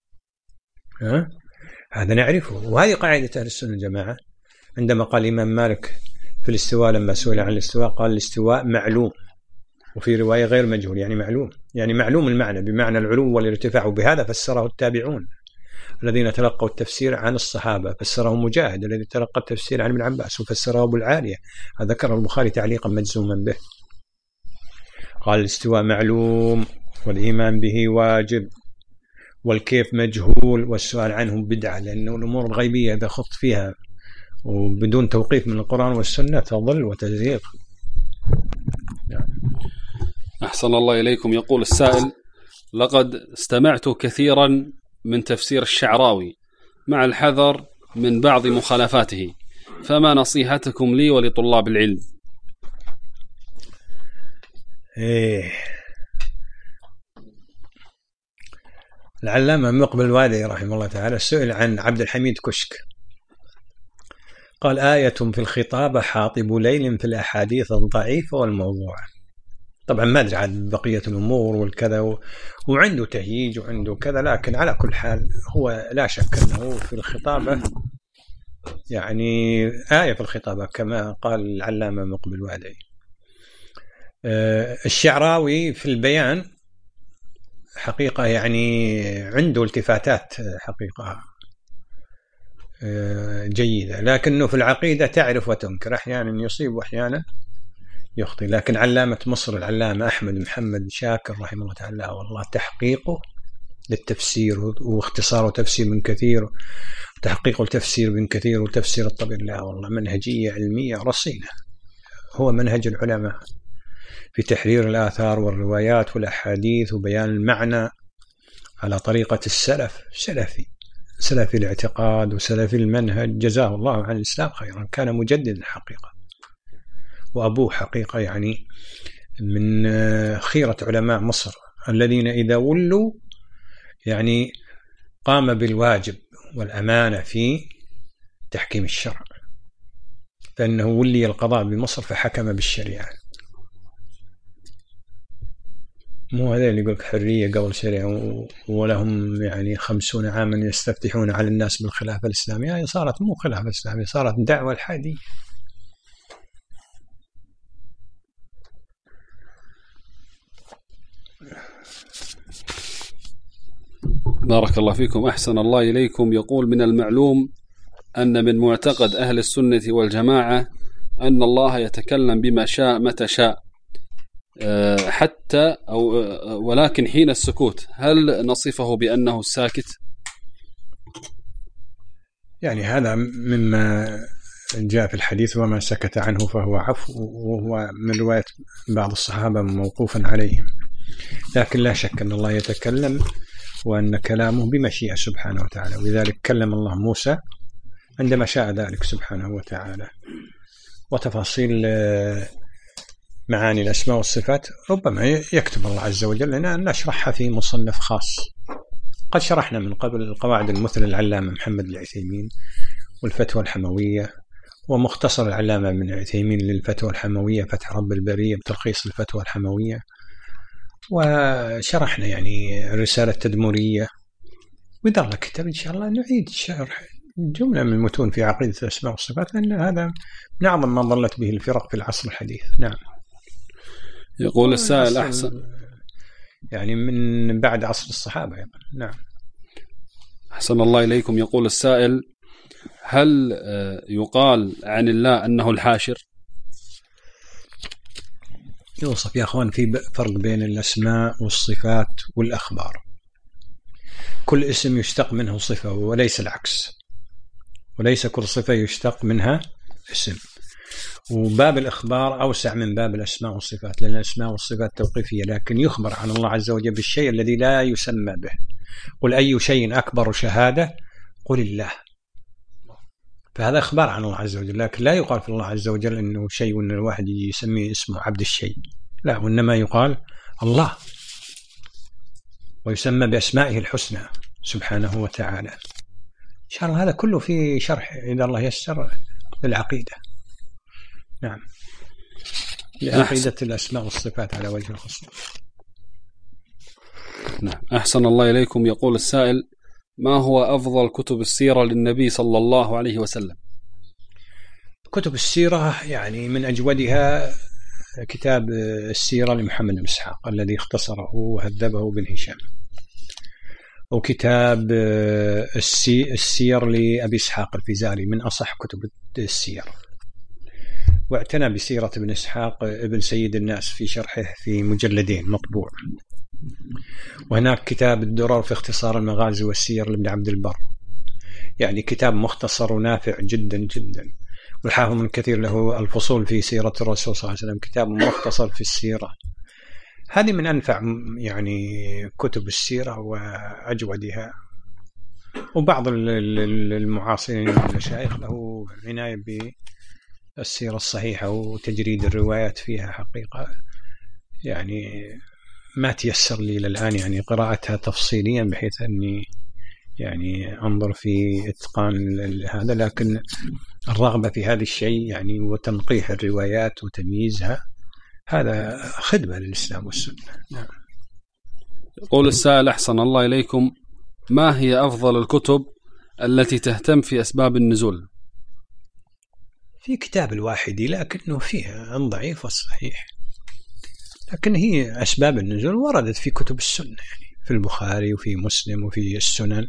هذا نعرفه، وهذه قاعدة أهل السنة والجماعة. عندما قال الإمام مالك في الاستواء لما سئل عن الاستواء قال: الاستواء معلوم، وفي رواية غير مجهول، يعني معلوم، يعني معلوم المعنى بمعنى العلو والارتفاع. وبهذا فسره التابعون الذين تلقوا التفسير عن الصحابة، فسره مجاهد الذي تلقى التفسير عن ابن عباس، وفسره أبو العالية، ذكر البخاري تعليقا مجزوما به. قال: الاستواء معلوم والإيمان به واجب، والكيف مجهول، والسؤال عنه بدعة، لأنه الأمور الغيبية إذا خضت فيها وبدون توقيف من القرآن والسنة تضل وتزيغ. أحسن الله إليكم. يقول السائل: لقد استمعت كثيرا من تفسير الشعراوي مع الحذر من بعض مخالفاته، فما نصيحتكم لي ولطلاب العلم؟ العلامة مقبل الوادعي رحمه الله تعالى سئل عن عبد الحميد كشك، قال: آية في الخطابة حاطب ليل في الأحاديث الضعيفة والموضوع. طبعا ما أدري عن بقية الأمور والكذا وعنده تهييج وعنده كذا، لكن على كل حال هو لا شك أنه في الخطابة يعني آية في الخطابة كما قال العلامة مقبل الوادعي. الشعراوي في البيان حقيقة يعني عنده التفاتات حقيقة جيدة، لكنه في العقيدة تعرف وتنكر، أحيانا يصيب وأحيانا يخطئ. لكن علامة مصر العلامة أحمد محمد شاكر رحمه الله تعالى والله تحقيقه للتفسير واختصاره تفسير من كثير، وتحقيقه التفسير من كثير، وتفسير الطبير، لا والله منهجية علمية رصينة، هو منهج العلماء في تحرير الآثار والروايات والأحاديث وبيان المعنى على طريقة السلف، سلفي الاعتقاد وسلفي المنهج، جزاه الله عن الإسلام خيرا، كان مجددا حقيقة، وأبوه حقيقة يعني من خيرة علماء مصر الذين إذا ولوا يعني قام بالواجب والأمانة في تحكيم الشرع، فإنه ولي القضاء بمصر فحكم بالشريعة. مو هذا اللي يقولك حرية قبل شريعة ولهم يعني 50 عاما يستفتحون على الناس بالخلافة الإسلامية، هي صارت مو خلافة إسلامية، صارت دعوة الحادية. بارك الله فيكم، أحسن الله إليكم. يقول: من المعلوم أن من معتقد أهل السنة والجماعة أن الله يتكلم بما شاء متى شاء، حتى ولكن حين السكوت، هل نصفه بأنه الساكت؟ يعني هذا مما جاء في الحديث: وما سكت عنه فهو عفو، وهو من رواية بعض الصحابة موقوفا عليهم. لكن لا شك أن الله يتكلم وأن كلامه بمشيئة سبحانه وتعالى، ولذلك كلم الله موسى عندما شاء ذلك سبحانه وتعالى. وتفاصيل معاني الأسماء والصفات ربما يكتب الله عز وجل لنا أن نشرحها في مصنف خاص، قد شرحنا من قبل القواعد المثلى العلامة محمد العثيمين والفتوى الحموية، ومختصر العلامة ابن عثيمين للفتوى الحموية، فتح رب البرية بتلخيص الفتوى الحموية، وشرحنا يعني الرسالة التدمرية، وإذا الله كتب إن شاء الله نعيد شرح جملة من المتون في عقيدة الأسماء والصفات، لأن هذا من أعظم ما ضلت به الفرق في العصر الحديث. نعم. يقول السائل أحسن يعني من بعد عصر الصحابة أيضا. نعم. أحسن الله إليكم. يقول السائل: هل يقال عن الله أنه الحاشر؟ يوصف يا أخوان في فرق بين الأسماء والصفات والأخبار. كل اسم يشتق منه صفة وليس العكس، وليس كل صفة يشتق منها اسم. وباب الإخبار أوسع من باب الأسماء والصفات، لأن الأسماء والصفات توقيفية، لكن يخبر عن الله عز وجل بالشيء الذي لا يسمى به. قل أي شيء أكبر شهادة؟ قل الله. فهذا إخبار عن الله عز وجل، لكن لا يقال في الله عز وجل أنه شيء وأن الواحد يسميه اسمه عبد الشيء، لا، وإنما يقال الله، ويسمى بأسمائه الحسنى سبحانه وتعالى. إن شاء الله هذا كله في شرح إذا الله يسر للعقيدة. نعم، لعقيدة الأسماء والصفات على وجه الخصوص. نعم. أحسن الله إليكم. يقول السائل: ما هو أفضل كتب السيرة للنبي صلى الله عليه وسلم؟ كتب السيرة يعني من أجودها كتاب السيرة لمحمد بن إسحاق الذي اختصره وهذبه بن هشام، وكتاب السير لأبي إسحاق الفزاري من أصح كتب السير، واعتنى بسيرة ابن إسحاق ابن سيد الناس في شرحه في مجلدين مطبوع. وهناك كتاب الدرر في اختصار المغازي والسير لابن عبد البر، يعني كتاب مختصر ونافع جدا جدا. والحافظ ابن كثير له الفصول في سيرة الرسول صلى الله عليه وسلم، كتاب مختصر في السيرة. هذه من أنفع يعني كتب السيرة وأجودها. وبعض المعاصرين من المشايخ له عناية بالسيرة الصحيحة وتجريد الروايات فيها. حقيقة يعني ما تيسر لي للآن يعني قراءتها تفصيليا بحيث أني يعني أنظر في إتقان هذا، لكن الرغبة في هذا الشيء يعني وتنقيح الروايات وتمييزها هذا خدمة للإسلام والسنة. نعم. يقول السائل: أحسن الله إليكم، ما هي أفضل الكتب التي تهتم في أسباب النزول؟ في كتاب الواحدي لكنه فيها عن ضعيف والصحيح، لكن هي أسباب النزول وردت في كتب السنة، يعني في البخاري وفي مسلم وفي السنن،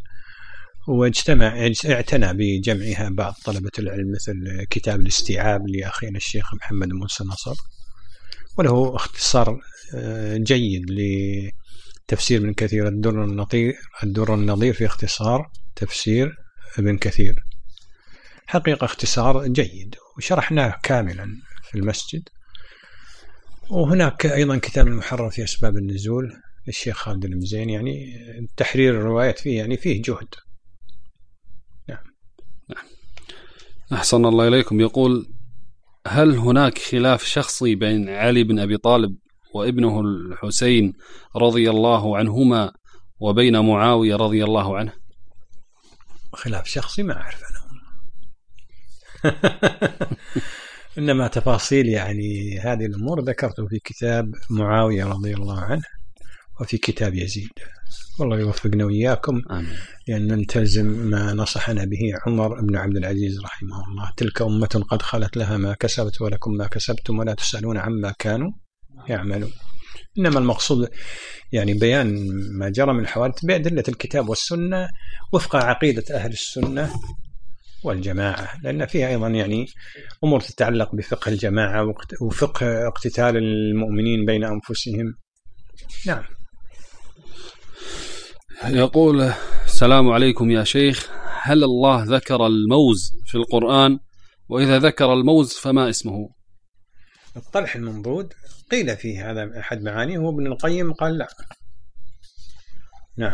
اعتنى بجمعها بعض طلبة العلم مثل كتاب الاستيعاب لأخينا الشيخ محمد موسى نصر، وله اختصار جيد لتفسير ابن كثير الدر النظير في اختصار تفسير ابن كثير. حقيقة اختصار جيد وشرحناه كاملا في المسجد. وهناك أيضا كتاب المحرر في أسباب النزول للشيخ خالد المزين، يعني تحرير الروايات فيه يعني فيه جهد. نعم. أحسن الله إليكم. يقول: هل هناك خلاف شخصي بين علي بن أبي طالب وابنه الحسين رضي الله عنهما وبين معاوية رضي الله عنه؟ خلاف شخصي ما أعرف أنا إنما تفاصيل يعني هذه الأمور ذكرته في كتاب معاوية رضي الله عنه وفي كتاب يزيد. والله يوفقنا وإياكم لأن نلتزم ما نصحنا به عمر بن عبد العزيز رحمه الله: تلك أمة قد خلت لها ما كسبت ولكم ما كسبتم ولا تسألون عما كانوا يعملون. إنما المقصود يعني بيان ما جرى من حوادث بأدلة الكتاب والسنة وفق عقيدة أهل السنة والجماعة، لأن فيها أيضا يعني أمور تتعلق بفقه الجماعة وفقه اقتتال المؤمنين بين أنفسهم. نعم. يقول: السلام عليكم يا شيخ، هل الله ذكر الموز في القرآن؟ وإذا ذكر الموز فما اسمه؟ الطلح المنضود قيل فيه هذا أحد معانيه، وابن القيم قال لا. نعم.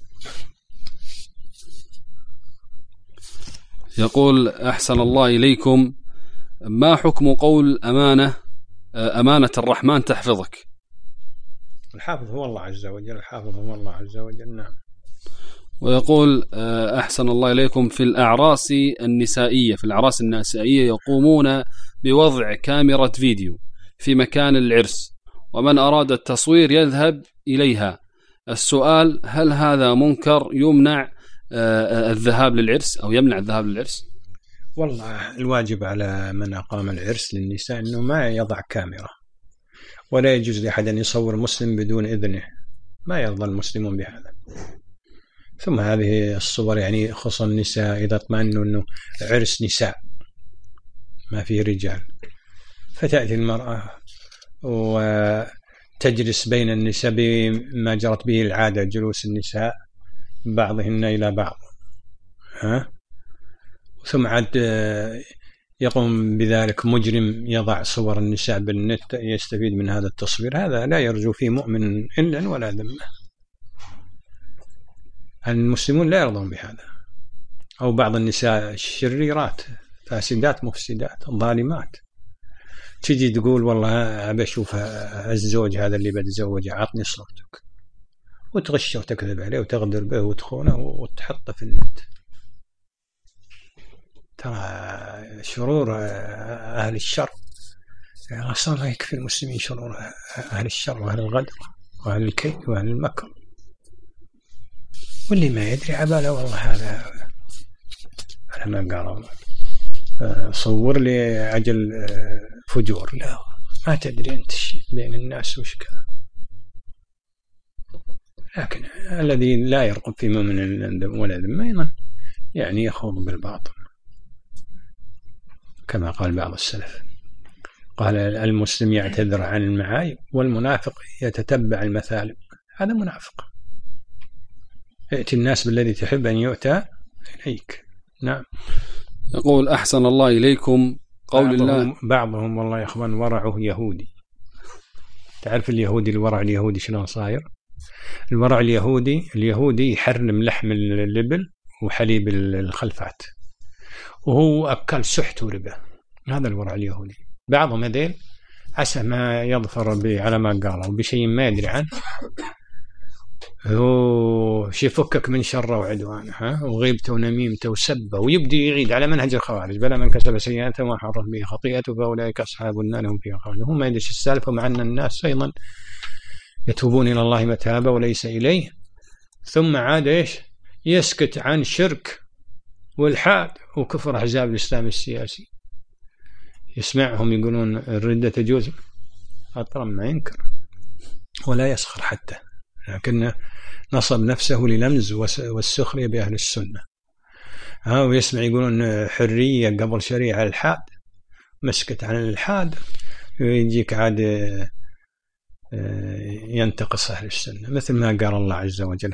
يقول: أحسن الله إليكم، ما حكم قول أمانة الرحمن تحفظك؟ الحافظ هو الله عز وجل. الحافظ هو الله عز وجل. نعم. ويقول أحسن الله إليكم، في الأعراس النسائية يقومون بوضع كاميرا فيديو في مكان العرس، ومن أراد التصوير يذهب إليها. السؤال: هل هذا منكر يمنع الذهاب للعرس أو يمنع الذهاب للعرس؟ والله الواجب على من أقام العرس للنساء أنه ما يضع كاميرا، ولا يجوز لأحد أن يصور مسلم بدون إذنه، ما يرضى المسلمون بهذا. ثم هذه الصور يعني خصوصا النساء إذا اطمئنوا أنه عرس نساء ما فيه رجال، فتأتي المرأة وتجلس بين النساء بما جرت به العادة، جلوس النساء بعضهن إلى بعض، ثم عاد يقوم بذلك مجرم يضع صور النساء بالنت يستفيد من هذا التصوير. هذا لا يرجو فيه مؤمن إلا ولا ذمة. المسلمون لا يرضون بهذا. أو بعض النساء الشريرات فاسدات مفسدات ظالمات تجي تقول والله أبي أشوف الزوج هذا اللي بتزوجه، عطني صورتك، وتغشه وتكذب عليه وتغدر به وتخونه وتحطه في النت. ترى شرور أهل الشر أصلا يكفي المسلمين شرور أهل الشر وأهل الغدر وأهل الكيد وأهل المكر، واللي ما يدري عباله والله هذا على ما قال صور لي عجل فجور، لا ما تدري أنت بين الناس وش كذا. لكن الذي لا يرقب في مؤمن ولا ذمة يعني يخوض بالباطل، كما قال بعض السلف، قال المسلم يعتذر عن المعايب والمنافق يتتبع المثالب. هذا منافق، ائتي الناس بالذي تحب أن يؤتى إليك. نعم. يقول أحسن الله إليكم، قول الله بعضهم والله يا أخوان ورعه يهودي. تعرف اليهودي الورع اليهودي شلون صاير؟ الورع اليهودي يحرم لحم اللبن وحليب الخلفات، وهو أكل سحت وربا. هذا الورع اليهودي. بعضهم هذيل عسى ما يظفر على ما قالوا بشيء ما يدري عنه، هو يفكك من شره وعدوانه وغيبته ونميمته وسبه، ويبدي يعيد على منهج الخوارج: بلا من كسب سيئة وحرف به خطيئته فأولئك أصحاب النار هم فيها خالدون. هم ما يدري السالفة، مع أن الناس أيضا يتوبون إلى الله متابا وليس إليه، ثم عاد يسكت عن شرك والحاد وكفر أحزاب الإسلام السياسي. يسمعهم يقولون الردة تجوز، أطرم ما ينكر ولا يسخر حتى، لكن نصب نفسه للمز والسخرية بأهل السنة. ويسمع يقولون حرية قبل شريعة الحاد، مسكت عن الحاد ويجيك عاد ينتقص أهل السنة، مثل ما قال الله عز وجل: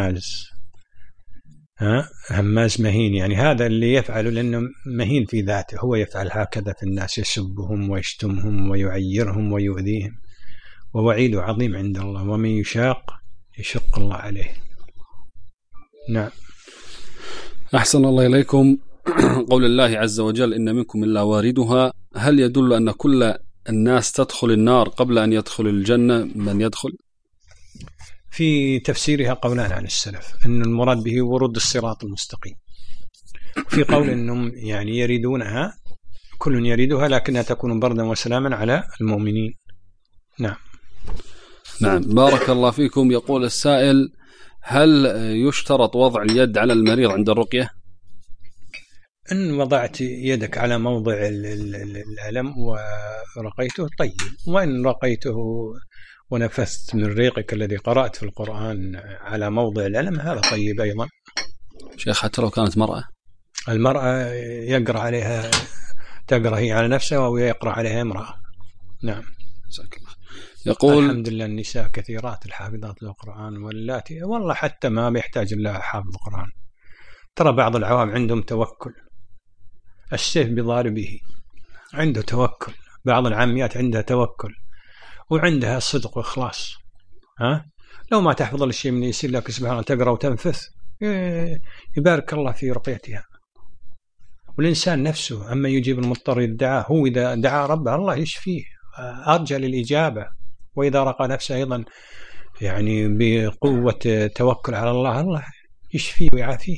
هماز مهين. يعني هذا اللي يفعله لأنه مهين في ذاته، هو يفعل هكذا في الناس، يسبهم ويشتمهم ويعيرهم ويؤذيهم، ووعيد عظيم عند الله: ومن يشاق يشق الله عليه. نعم. أحسن الله إليكم، قول الله عز وجل: إن منكم إلا واردها، هل يدل أن كل الناس تدخل النار قبل أن يدخل الجنة من يدخل؟ في تفسيرها قولان عن السلف، أن المراد به ورود الصراط المستقيم، في قول أنهم يعني يريدونها، كل يريدها لكنها تكون بردا وسلاما على المؤمنين. نعم. نعم، بارك الله فيكم. يقول السائل: هل يشترط وضع اليد على المريض عند الرقية؟ إن وضعت يدك على موضع الألم ورقيته طيب، وإن رقيته ونفثت من ريقك الذي قرأت في القرآن على موضع الألم هذا طيب أيضا. شيخ، حتى لو كانت مرأة؟ المرأة يقرأ عليها، تقرأ هي على نفسها ويقرأ عليها امرأة. نعم. يقول: الحمد لله النساء كثيرات الحافظات للقرآن، واللاتي والله حتى ما بيحتاج إلا حافظ القرآن. ترى بعض العوام عندهم توكل، السيف بضاربه، عنده توكل. بعض العاميات عندها توكل وعندها صدق وإخلاص. لو ما تحفظ الشيء من يسير لك سبحانه تقرأ وتنفث، يبارك الله في رقيتها. والإنسان نفسه أما يجيب المضطر الدعاء، هو إذا دعا ربه الله يشفيه، أرجى للإجابة. وإذا رقى نفسه أيضا يعني بقوة توكل على الله، الله يشفيه ويعافيه.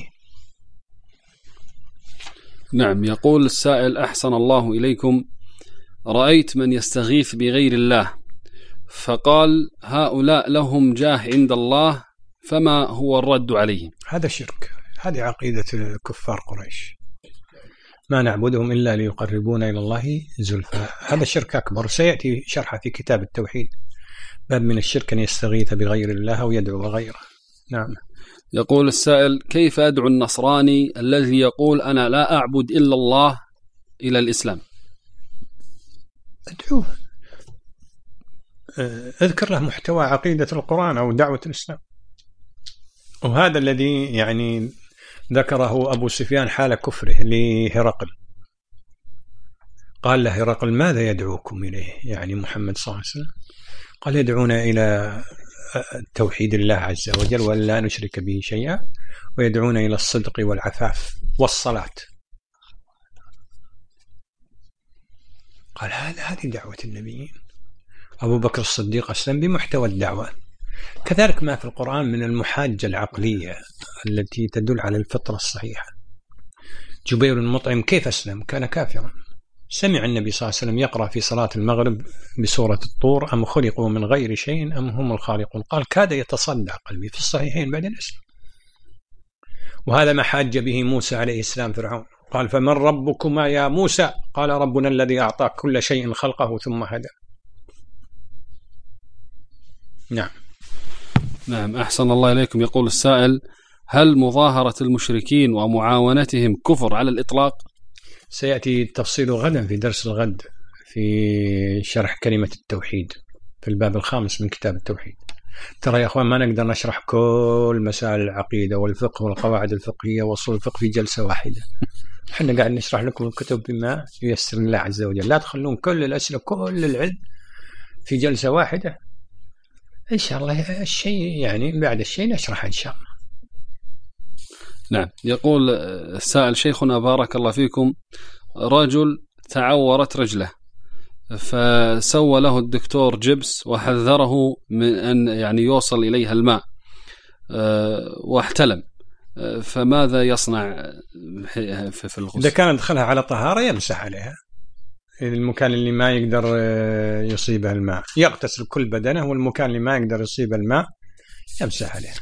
نعم. يقول السائل: أحسن الله إليكم، رأيت من يستغيث بغير الله فقال هؤلاء لهم جاه عند الله، فما هو الرد عليهم؟ هذا شرك، هذه عقيدة كفار قريش، ما نعبدهم إلا ليقربونا إلى الله زلفى. هذا شرك أكبر، سيأتي شرحه في كتاب التوحيد. باب من الشرك أن يستغيث بغير الله أو يدعو غيره. نعم. يقول السائل: كيف أدعو النصراني الذي يقول أنا لا أعبد إلا الله إلى الإسلام؟ أدعوه، اذكر له محتوى عقيدة القرآن أو دعوة الإسلام. وهذا الذي يعني ذكره أبو سفيان حال كفره لهرقل. قال له هرقل: ماذا يدعوكم إليه يعني محمد صلى الله عليه وسلم؟ قال: يدعونا إلى توحيد الله عز وجل وأن لا نشرك به شيئا، ويدعونا إلى الصدق والعفاف والصلاة. قال: هذه دعوة النبيين. أبو بكر الصديق أسلم بمحتوى الدعوة. كذلك ما في القرآن من المحاجة العقلية التي تدل على الفطرة الصحيحة. جبير المطعم كيف أسلم؟ كان كافرا. سمع النبي صلى الله عليه وسلم يقرأ في صلاة المغرب بسورة الطور: أم خلقوا من غير شيء أم هم الخالقون. قال: كاد يتصدع قلبي. في الصحيحين بعد الأسلام. وهذا ما حاج به موسى عليه السلام فرعون. قال: فمن ربكما يا موسى؟ قال: ربنا الذي أعطى كل شيء خلقه ثم هدى. نعم. نعم. أحسن الله إليكم. يقول السائل: هل مظاهرة المشركين ومعاونتهم كفر على الإطلاق؟ سيأتي التفصيل غدا في درس الغد في شرح كلمة التوحيد في الباب الخامس من كتاب التوحيد. ترى يا أخوان ما نقدر نشرح كل مسائل العقيدة والفقه والقواعد الفقهية وأصول الفقه في جلسة واحدة. احنا قاعد نشرح لكم الكتب بما ييسر الله عز وجل. لا تخلون كل الأسئلة كل العلم في جلسة واحدة. إن شاء الله الشيء يعني بعد الشيء نشرح إن شاء الله. نعم. يقول السائل: شيخنا بارك الله فيكم، رجل تعورت رجله فسوى له الدكتور جبس وحذره من أن يعني يوصل إليها الماء واحتلم، فماذا يصنع في الغسل؟ إذا كان دخلها على طهارة يمسح عليها. المكان اللي ما يقدر يصيبه الماء يغتسل كل بدنه، والمكان اللي ما يقدر يصيبه الماء يمسح عليه.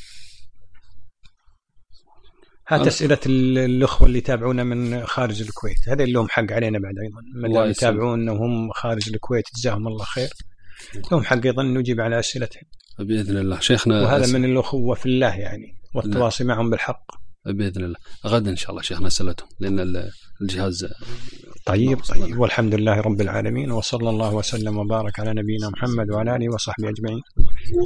هات أسئلة الأخوة اللي يتابعونا من خارج الكويت، هذا لهم حق علينا بعد أيضا، مدام يتابعونا وهم خارج الكويت جزاهم الله خير، لهم حق أيضا نجيب على أسئلتهم بإذن الله شيخنا. وهذا من الأخوة في الله يعني، والتواصي معهم بالحق بإذن الله. غدا إن شاء الله شيخنا أسئلتهم لأن الجهاز طيب. والحمد لله رب العالمين، وصلى الله وسلم وبارك على نبينا محمد وعلى آله وصحبه أجمعين.